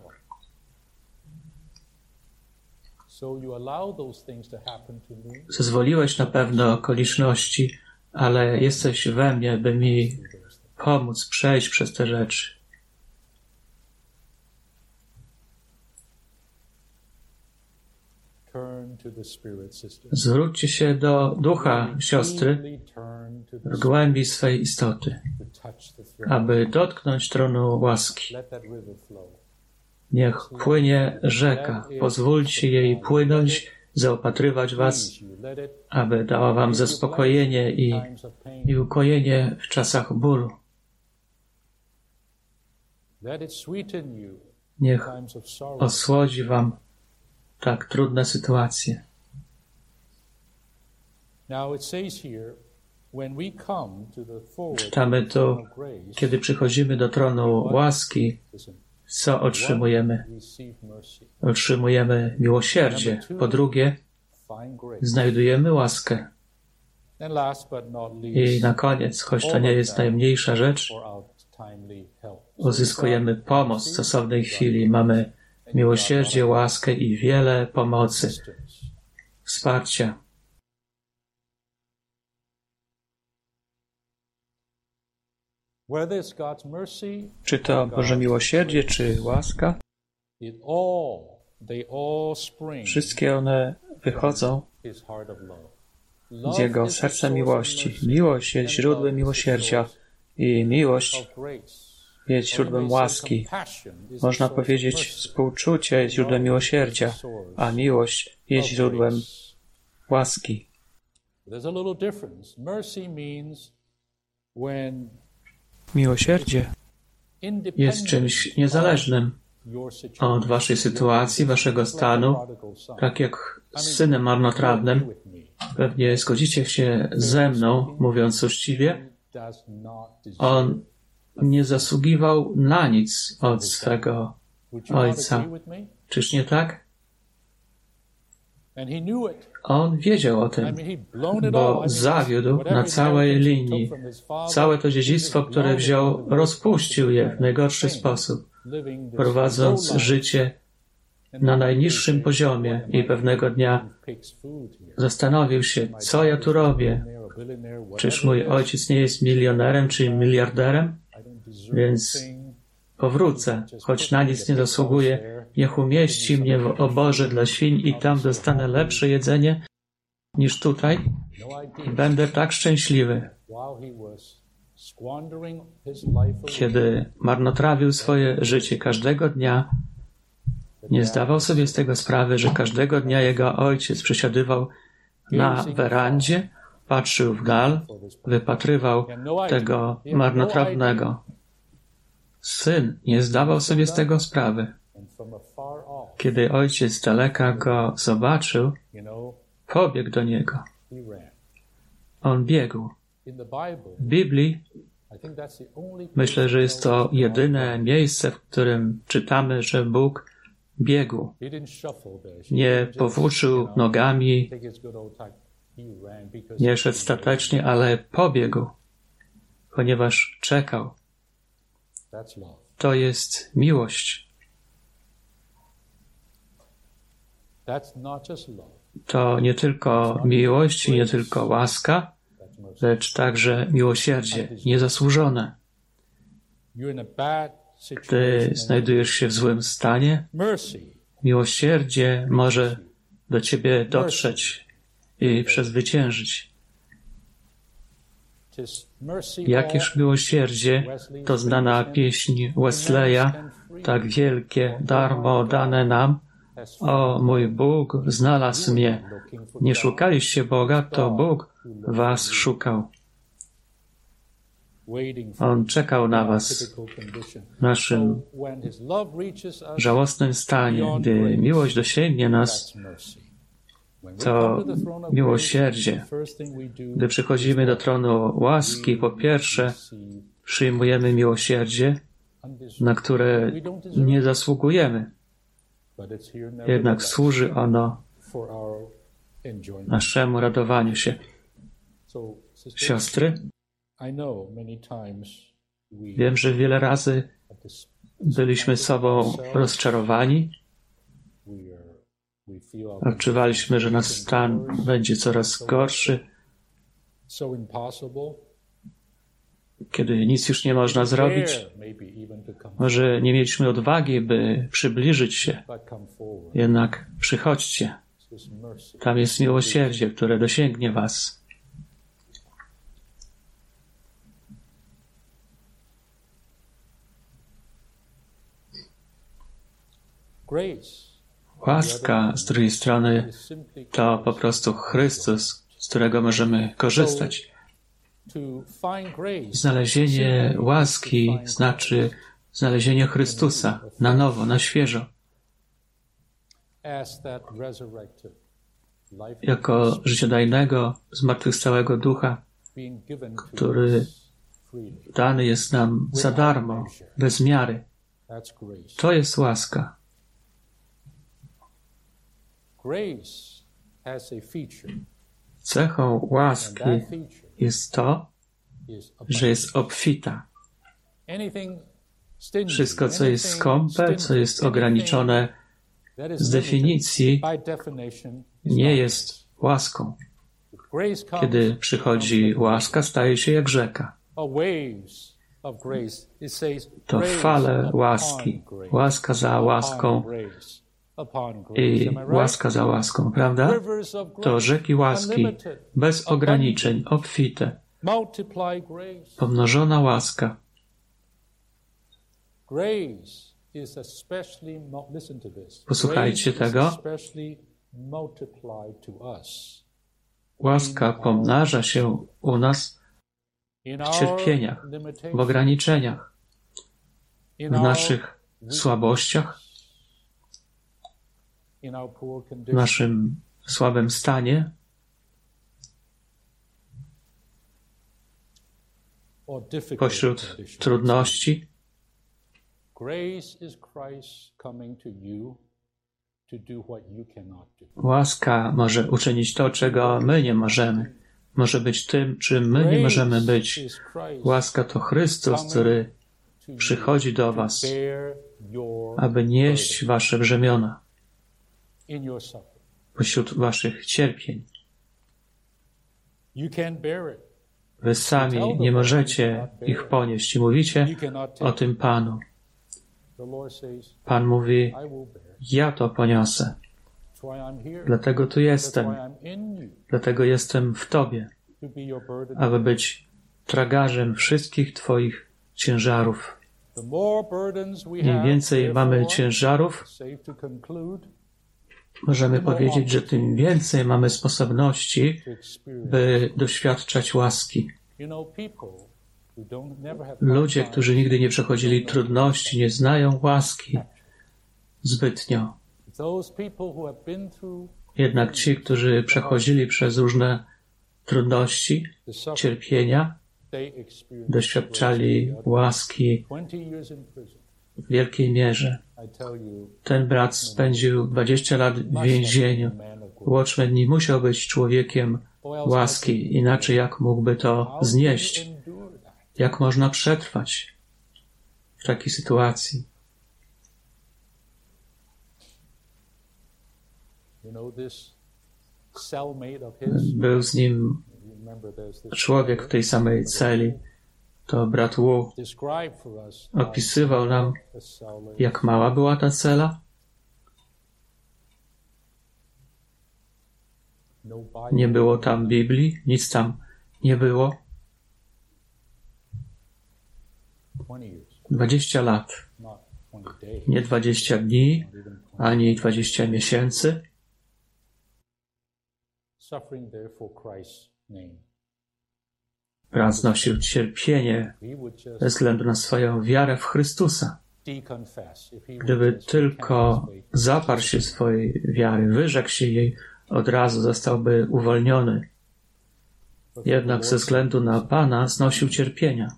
Zezwoliłeś na pewne okoliczności, ale jesteś we mnie, by mi pomóc przejść przez te rzeczy. Zwróćcie się do ducha, siostry, w głębi swej istoty, aby dotknąć tronu łaski. Niech płynie rzeka, pozwólcie jej płynąć, zaopatrywać was, aby dała wam zaspokojenie i ukojenie w czasach bólu. Niech osłodzi wam tak trudne sytuacje. Czytamy tu, kiedy przychodzimy do tronu łaski, co otrzymujemy? Otrzymujemy miłosierdzie. Po drugie, znajdujemy łaskę. I na koniec, choć to nie jest najmniejsza rzecz, uzyskujemy pomoc w stosownej chwili. Mamy miłosierdzie, łaskę i wiele pomocy, wsparcia. Czy to Boże miłosierdzie, czy łaska? Wszystkie one wychodzą z Jego serca miłości. Miłość jest źródłem miłosierdzia i miłość jest źródłem łaski. Można powiedzieć, współczucie jest źródłem miłosierdzia, a miłość jest źródłem łaski. Miłosierdzie jest czymś niezależnym od waszej sytuacji, waszego stanu, tak jak z synem marnotrawnym. Pewnie zgodzicie się ze mną, mówiąc uczciwie, on nie zasługiwał na nic od swego ojca. Czyż nie tak? On wiedział o tym, bo zawiódł na całej linii. Całe to dziedzictwo, które wziął, rozpuścił je w najgorszy sposób, prowadząc życie na najniższym poziomie i pewnego dnia zastanowił się, co ja tu robię. Czyż mój ojciec nie jest milionerem czy miliarderem? Więc powrócę, choć na nic nie zasługuję. Niech umieści mnie w oborze dla świń i tam dostanę lepsze jedzenie niż tutaj i będę tak szczęśliwy. Kiedy marnotrawił swoje życie każdego dnia, nie zdawał sobie z tego sprawy, że każdego dnia jego ojciec przesiadywał na werandzie, patrzył w dal, wypatrywał tego marnotrawnego. Syn nie zdawał sobie z tego sprawy. Kiedy ojciec z daleka go zobaczył, pobiegł do niego. On biegł. W Biblii myślę, że jest to jedyne miejsce, w którym czytamy, że Bóg biegł. Nie powłóczył nogami, nie szedł statecznie, ale pobiegł, ponieważ czekał. To jest miłość. To nie tylko miłość i nie tylko łaska, lecz także miłosierdzie niezasłużone. Gdy znajdujesz się w złym stanie, miłosierdzie może do ciebie dotrzeć i przezwyciężyć. Jakież miłosierdzie, to znana pieśń Wesleya, tak wielkie, darmo dane nam. O mój Bóg, znalazł mnie. Nie szukaliście Boga, to Bóg was szukał. On czekał na was w naszym żałosnym stanie. Gdy miłość dosięgnie nas, to miłosierdzie. Gdy przychodzimy do tronu łaski, po pierwsze przyjmujemy miłosierdzie, na które nie zasługujemy. Jednak służy ono naszemu radowaniu się. Siostry, wiem, że wiele razy byliśmy sobą rozczarowani. Odczuwaliśmy, że nasz stan będzie coraz gorszy, kiedy nic już nie można zrobić. Może nie mieliśmy odwagi, by przybliżyć się. Jednak przychodźcie. Tam jest miłosierdzie, które dosięgnie was. Łaska, z drugiej strony, to po prostu Chrystus, z którego możemy korzystać. Znalezienie łaski znaczy znalezienie Chrystusa na nowo, na świeżo. Jako życiodajnego, zmartwychwstałego Ducha, który dany jest nam za darmo, bez miary. To jest łaska. Cechą łaski jest to, że jest obfita. Wszystko, co jest skąpe, co jest ograniczone z definicji, nie jest łaską. Kiedy przychodzi łaska, staje się jak rzeka. To fale łaski, łaska za łaską i łaska za łaską, prawda? To rzeki łaski, bez ograniczeń, obfite. Pomnożona łaska. Posłuchajcie tego. Łaska pomnaża się u nas w cierpieniach, w ograniczeniach, w naszych słabościach, w naszym słabym stanie, pośród trudności. Łaska może uczynić to, czego my nie możemy. Może być tym, czym my nie możemy być. Łaska to Chrystus, który przychodzi do was, aby nieść wasze brzemiona pośród waszych cierpień. Wy sami nie możecie ich ponieść i mówicie o tym Panu. Pan mówi, ja to poniosę. Dlatego tu jestem. Dlatego jestem w Tobie, aby być tragarzem wszystkich Twoich ciężarów. Im więcej mamy ciężarów, możemy powiedzieć, że tym więcej mamy sposobności, by doświadczać łaski. Ludzie, którzy nigdy nie przechodzili trudności, nie znają łaski zbytnio. Jednak ci, którzy przechodzili przez różne trudności, cierpienia, doświadczali łaski w wielkiej mierze. Ten brat spędził 20 lat w więzieniu. Watchman nie musiał być człowiekiem łaski, inaczej jak mógłby to znieść? Jak można przetrwać w takiej sytuacji? Był z nim człowiek w tej samej celi. To brat Wu opisywał nam, jak mała była ta cela. Nie było tam Biblii, nic tam nie było. 20 lat. Nie 20 dni, ani 20 miesięcy. Brat znosił cierpienie ze względu na swoją wiarę w Chrystusa. Gdyby tylko zaparł się swojej wiary, wyrzekł się jej, od razu zostałby uwolniony. Jednak ze względu na Pana znosił cierpienia.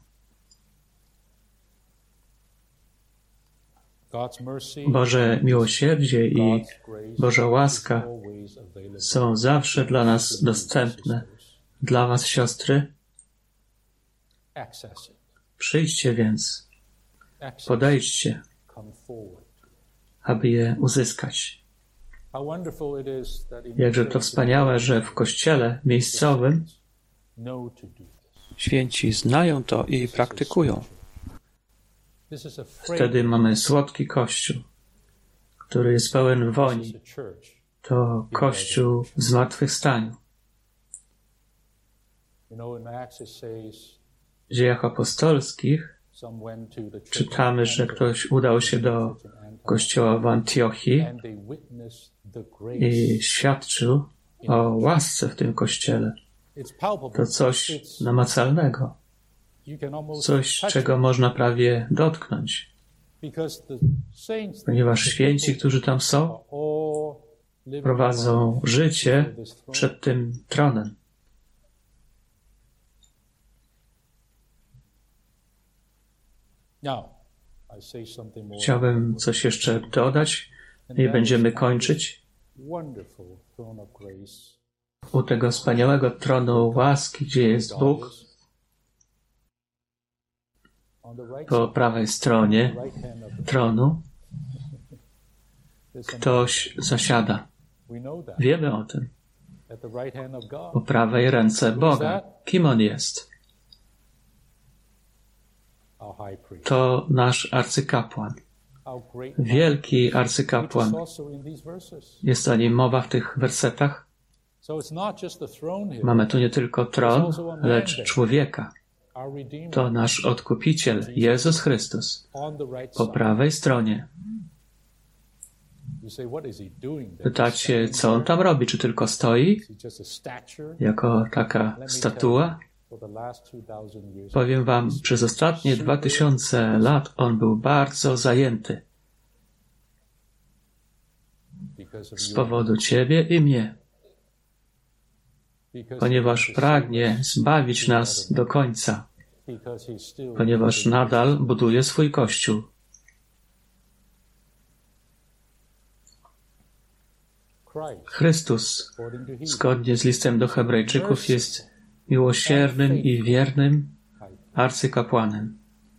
Boże miłosierdzie i Boża łaska są zawsze dla nas dostępne. Dla was, siostry, przyjdźcie więc, podejdźcie, aby je uzyskać. Jakże to wspaniałe, że w kościele miejscowym święci znają to i praktykują. Wtedy mamy słodki Kościół, który jest pełen woni. To Kościół w zmartwychwstaniu. W Dziejach Apostolskich czytamy, że ktoś udał się do kościoła w Antiochii i świadczył o łasce w tym kościele. To coś namacalnego. Coś, czego można prawie dotknąć. Ponieważ święci, którzy tam są, prowadzą życie przed tym tronem. Chciałbym coś jeszcze dodać i będziemy kończyć. U tego wspaniałego tronu łaski, gdzie jest Bóg, po prawej stronie tronu ktoś zasiada. Wiemy o tym. Po prawej ręce Boga. Kim On jest? To nasz arcykapłan. Wielki arcykapłan. Jest o nim mowa w tych wersetach. Mamy tu nie tylko tron, lecz człowieka. To nasz Odkupiciel, Jezus Chrystus, po prawej stronie. Pytacie, co On tam robi? Czy tylko stoi? Jako taka statua? Powiem wam, przez ostatnie 2000 lat On był bardzo zajęty. Z powodu ciebie i mnie. Ponieważ pragnie zbawić nas do końca. Ponieważ nadal buduje swój Kościół. Chrystus, zgodnie z listem do Hebrajczyków, jest miłosiernym i wiernym arcykapłanem.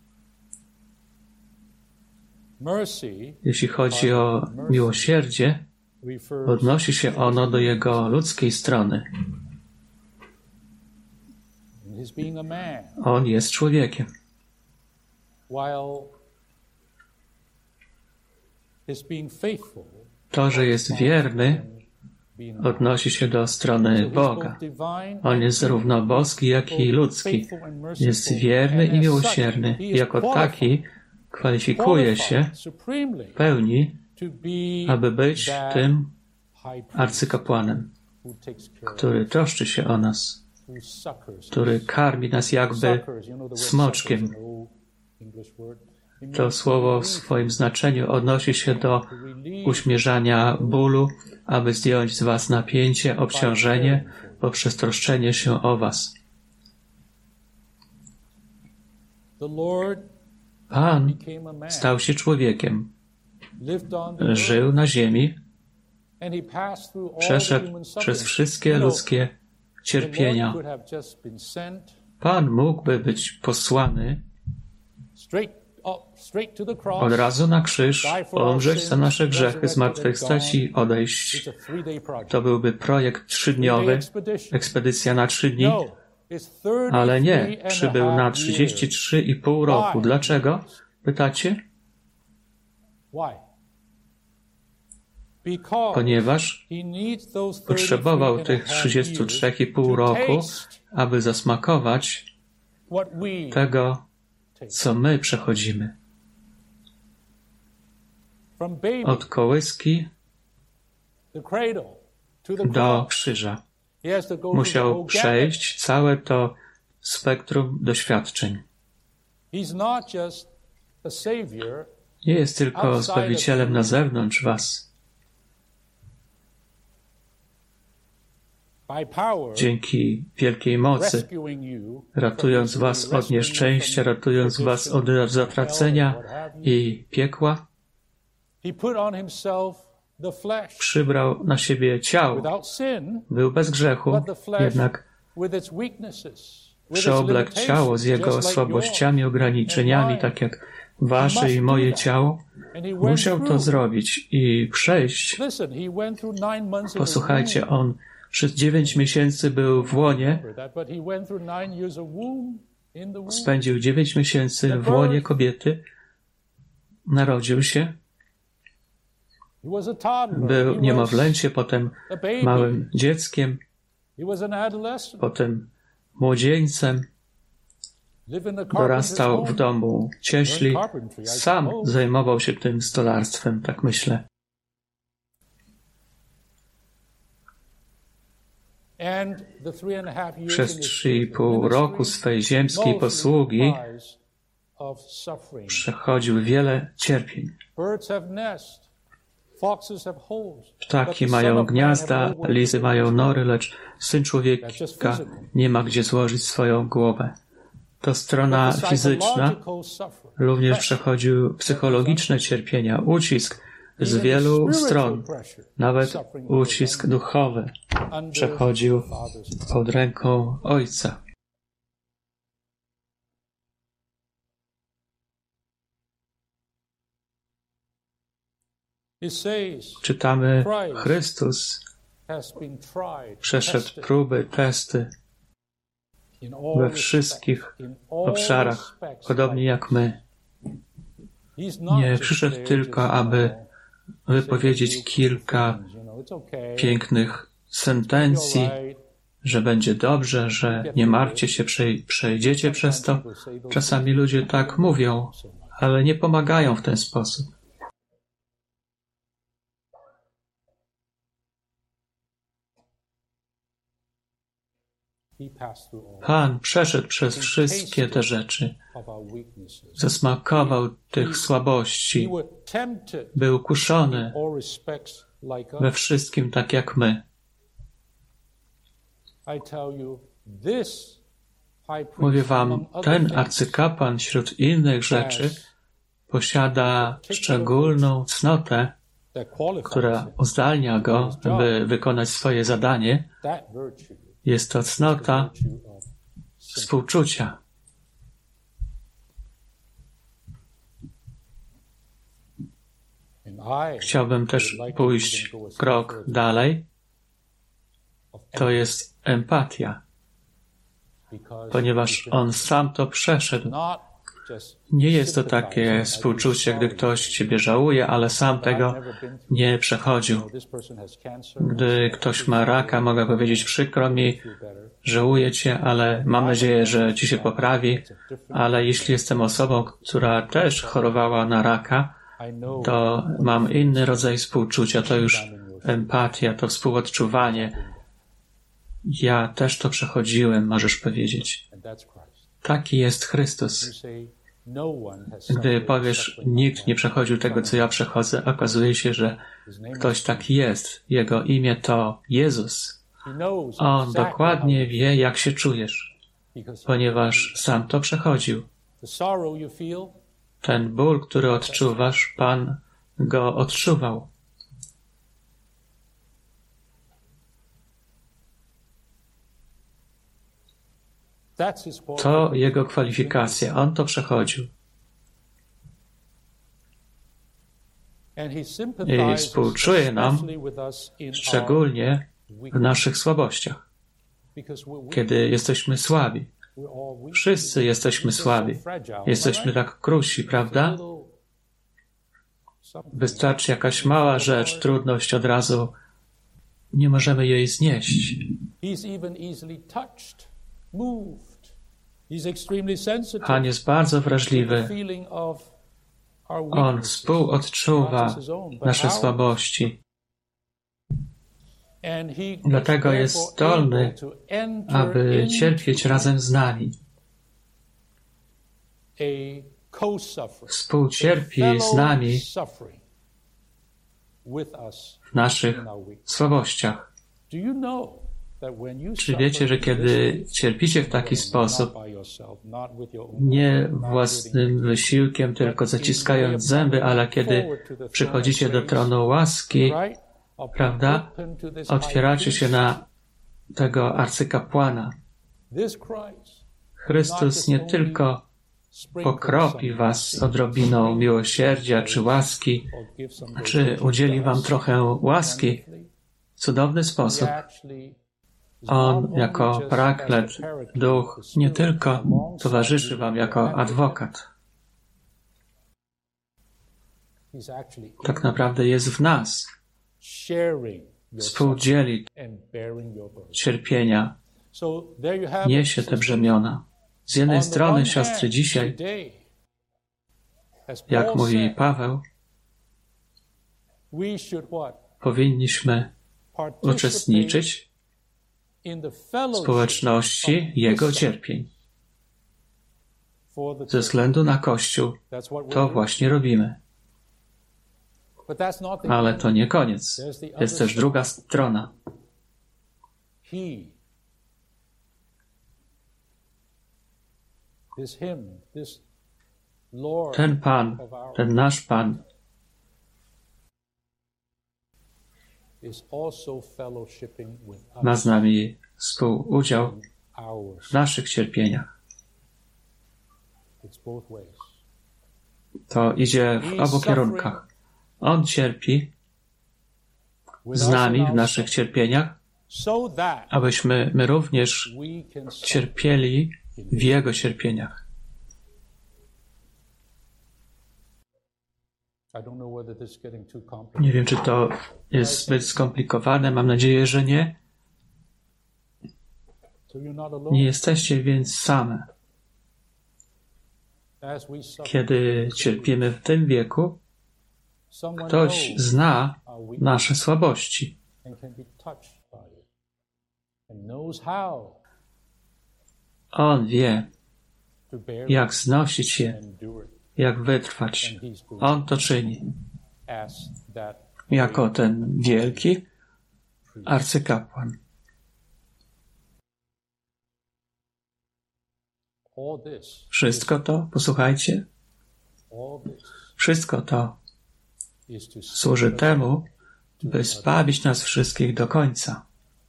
Jeśli chodzi o miłosierdzie, odnosi się ono do Jego ludzkiej strony. On jest człowiekiem. To, że jest wierny, odnosi się do strony Boga. On jest zarówno boski, jak i ludzki. Jest wierny i miłosierny. I jako taki kwalifikuje się w pełni, aby być tym arcykapłanem, który troszczy się o nas. który karmi nas jakby smoczkiem. To słowo w swoim znaczeniu odnosi się do uśmierzania bólu, aby zdjąć z was napięcie, obciążenie poprzez troszczenie się o was. Pan stał się człowiekiem, żył na ziemi, przeszedł przez wszystkie ludzkie cierpienia. Pan mógłby być posłany od razu na krzyż, umrzeć za nasze grzechy, zmartwychwstać i odejść. To byłby projekt 3-dniowy, ekspedycja na 3 dni, ale nie, przybył na 33,5 roku. Dlaczego? Pytacie? Ponieważ potrzebował tych 33,5 roku, aby zasmakować tego, co my przechodzimy. Od kołyski do krzyża. Musiał przejść całe to spektrum doświadczeń. Nie jest tylko Zbawicielem na zewnątrz was. Dzięki wielkiej mocy, ratując was od nieszczęścia, ratując was od zatracenia i piekła, przybrał na siebie ciało. Był bez grzechu, jednak przeoblekł ciało z jego słabościami, ograniczeniami, tak jak wasze i moje ciało. Musiał to zrobić i przejść. Posłuchajcie, on przez 9 miesięcy był w łonie, spędził 9 miesięcy w łonie kobiety, narodził się, był niemowlęcie, potem małym dzieckiem, potem młodzieńcem, dorastał w domu cieśli, sam zajmował się tym stolarstwem, tak myślę. Przez 3,5 roku swej ziemskiej posługi przechodził wiele cierpień. Ptaki mają gniazda, lizy mają nory, lecz Syn Człowieka nie ma gdzie złożyć swoją głowę. To strona fizyczna. Również przechodził psychologiczne cierpienia, ucisk z wielu stron. Nawet ucisk duchowy przechodził pod ręką Ojca. Czytamy, Chrystus przeszedł próby, testy we wszystkich obszarach, podobnie jak my. Nie przyszedł tylko, aby wypowiedzieć kilka pięknych sentencji, że będzie dobrze, że nie martwcie się, przejdziecie przez to. Czasami ludzie tak mówią, ale nie pomagają w ten sposób. Pan przeszedł przez wszystkie te rzeczy. Zasmakował tych słabości. Był kuszony we wszystkim tak jak my. Mówię wam, ten arcykapłan wśród innych rzeczy posiada szczególną cnotę, która uzdalnia go, by wykonać swoje zadanie. Jest to cnota współczucia. Chciałbym też pójść krok dalej. To jest empatia, ponieważ on sam to przeszedł. Nie jest to takie współczucie, gdy ktoś ciebie żałuje, ale sam tego nie przechodził. Gdy ktoś ma raka, mogę powiedzieć, przykro mi, żałuję cię, ale mam nadzieję, że ci się poprawi. Ale jeśli jestem osobą, która też chorowała na raka, to mam inny rodzaj współczucia. To już empatia, to współodczuwanie. Ja też to przechodziłem, możesz powiedzieć. Taki jest Chrystus. Gdy powiesz, nikt nie przechodził tego, co ja przechodzę, okazuje się, że ktoś taki jest. Jego imię to Jezus. On dokładnie wie, jak się czujesz, ponieważ sam to przechodził. Ten ból, który odczuwasz, Pan go odczuwał. To jego kwalifikacja. On to przechodził. I współczuje nam szczególnie w naszych słabościach, kiedy jesteśmy słabi. Wszyscy jesteśmy słabi. Jesteśmy tak krusi, prawda? Wystarczy jakaś mała rzecz, trudność, od razu nie możemy jej znieść. Pan jest bardzo wrażliwy. On współodczuwa nasze słabości. Dlatego jest zdolny, aby cierpieć razem z nami. Współcierpi z nami w naszych słabościach. Czy wiecie, że kiedy cierpicie w taki sposób, nie własnym wysiłkiem, tylko zaciskając zęby, ale kiedy przychodzicie do tronu łaski, prawda, otwieracie się na tego arcykapłana. Chrystus nie tylko pokropi was odrobiną miłosierdzia czy łaski, czy udzieli wam trochę łaski w cudowny sposób. On jako paraklet, duch, nie tylko towarzyszy wam jako adwokat. Tak naprawdę jest w nas. Współdzieli cierpienia, niesie te brzemiona. Z jednej strony, siostry, dzisiaj, jak mówi Paweł, powinniśmy uczestniczyć w społeczności Jego cierpień. Ze względu na Kościół to właśnie robimy. Ale to nie koniec. Jest też druga strona. Ten Pan, ten nasz Pan ma z nami współudział w naszych cierpieniach. To idzie w obu kierunkach. On cierpi z nami w naszych cierpieniach, abyśmy my również cierpieli w Jego cierpieniach. Nie wiem, czy to jest zbyt skomplikowane. Mam nadzieję, że nie. Nie jesteście więc same. Kiedy cierpimy w tym wieku, ktoś zna nasze słabości. On wie, jak znosić je, jak wytrwać. On to czyni. Jako ten wielki arcykapłan. Wszystko to, posłuchajcie, wszystko to służy temu, by zbawić nas wszystkich do końca.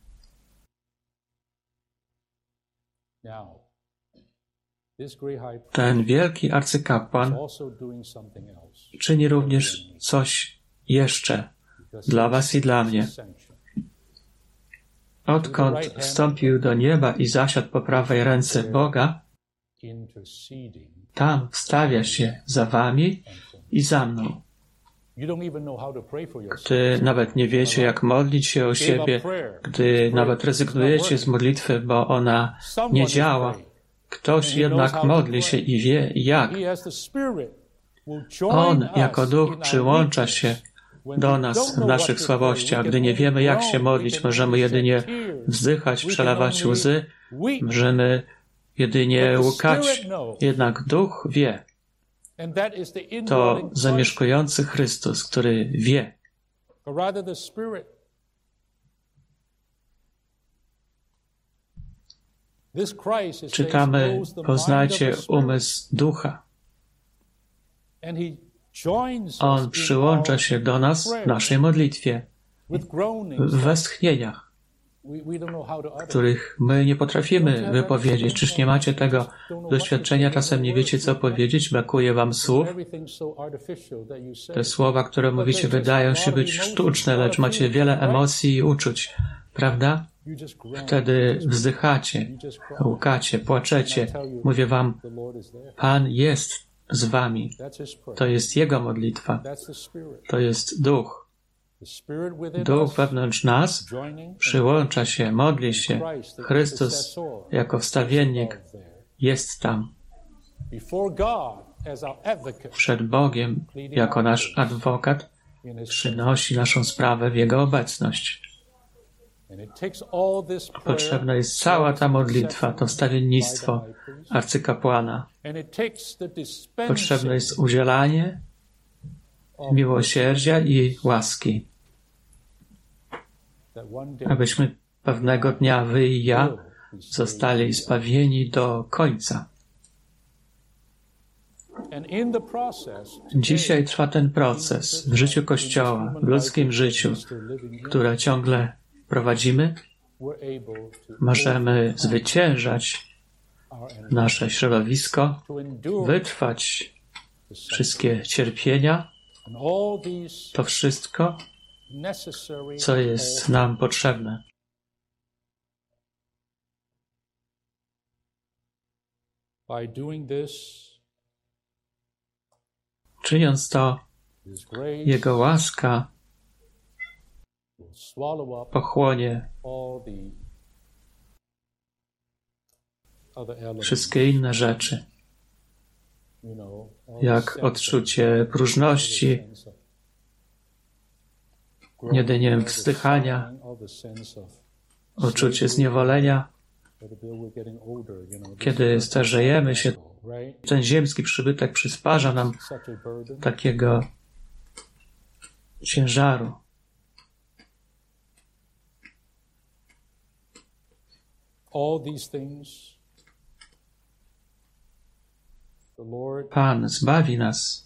Ten wielki arcykapłan czyni również coś jeszcze dla was i dla mnie. Odkąd wstąpił do nieba i zasiadł po prawej ręce Boga, tam wstawia się za wami i za mną. Gdy nawet nie wiecie, jak modlić się o siebie, gdy nawet rezygnujecie z modlitwy, bo ona nie działa, ktoś jednak modli się i wie, jak. On jako duch przyłącza się do nas w naszych słabościach. Gdy nie wiemy, jak się modlić, możemy jedynie wzdychać, przelewać łzy, możemy jedynie łkać. Jednak Duch wie. To zamieszkujący Chrystus, który wie. Czytamy, poznajcie umysł Ducha. On przyłącza się do nas w naszej modlitwie, w westchnieniach, których my nie potrafimy wypowiedzieć. Czyż nie macie tego doświadczenia? Czasem nie wiecie, co powiedzieć, brakuje wam słów. Te słowa, które mówicie, wydają się być sztuczne, lecz macie wiele emocji i uczuć, prawda? Wtedy wzdychacie, łkacie, płaczecie. Mówię wam, Pan jest z wami. To jest Jego modlitwa. To jest Duch. Duch wewnątrz nas przyłącza się, modli się. Chrystus jako wstawiennik jest tam. Przed Bogiem jako nasz adwokat przynosi naszą sprawę w Jego obecność. Potrzebna jest cała ta modlitwa, to wstawiennictwo arcykapłana. Potrzebne jest udzielanie miłosierdzia i łaski, abyśmy pewnego dnia wy i ja zostali zbawieni do końca. Dzisiaj trwa ten proces w życiu Kościoła, w ludzkim życiu, które ciągle prowadzimy. Możemy zwyciężać nasze środowisko, wytrwać wszystkie cierpienia, to wszystko, co jest nam potrzebne. Czyniąc to, Jego łaska pochłonie wszystkie inne rzeczy, jak odczucie próżności, jedynie wzdychania, uczucie zniewolenia. Kiedy starzejemy się, ten ziemski przybytek przysparza nam takiego ciężaru. Pan zbawi nas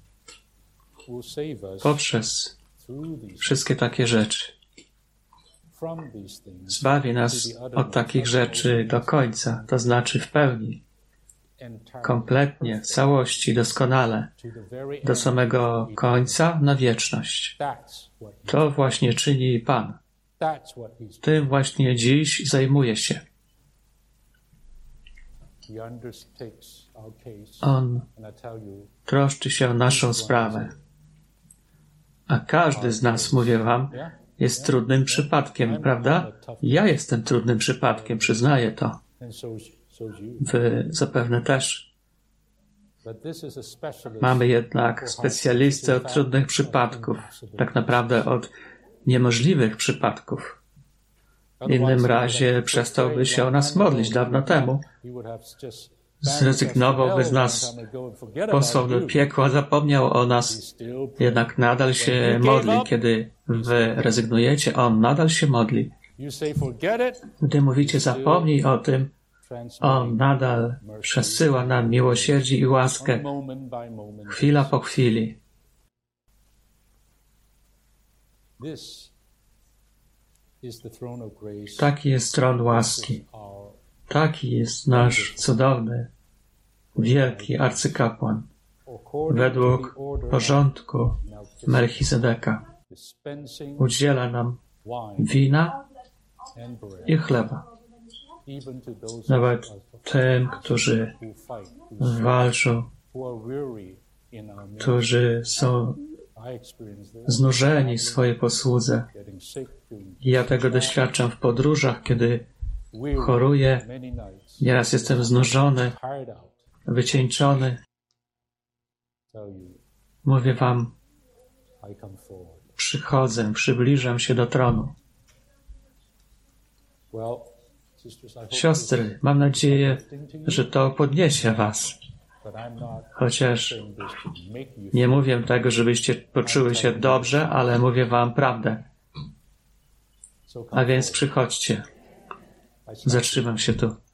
poprzez wszystkie takie rzeczy. Zbawi nas od takich rzeczy do końca, to znaczy w pełni, kompletnie, w całości, doskonale, do samego końca na wieczność. To właśnie czyni Pan. Tym właśnie dziś zajmuje się. On troszczy się o naszą sprawę. A każdy z nas, mówię wam, jest trudnym przypadkiem, prawda? Ja jestem trudnym przypadkiem, przyznaję to. Wy zapewne też. Mamy jednak specjalistę od trudnych przypadków, tak naprawdę od niemożliwych przypadków. W innym razie przestałby się o nas modlić dawno temu. Zrezygnowałby z nas, posłał do piekła, zapomniał o nas, jednak nadal się modli. Kiedy wy rezygnujecie, On nadal się modli. Gdy mówicie zapomnij o tym, On nadal przesyła nam miłosierdzie i łaskę, chwila po chwili. Taki jest tron łaski. Taki jest nasz cudowny, wielki arcykapłan, według porządku Melchizedeka. Udziela nam wina i chleba. Nawet tym, którzy walczą, którzy są znużeni w swojej posłudze. I ja tego doświadczam w podróżach, kiedy choruję. Nieraz jestem znużony, wycieńczony. Mówię wam, przychodzę, przybliżam się do tronu. Siostry, mam nadzieję, że to podniesie was. Chociaż nie mówię tego, żebyście poczuły się dobrze, ale mówię wam prawdę. A więc przychodźcie. Zatrzymam się tu.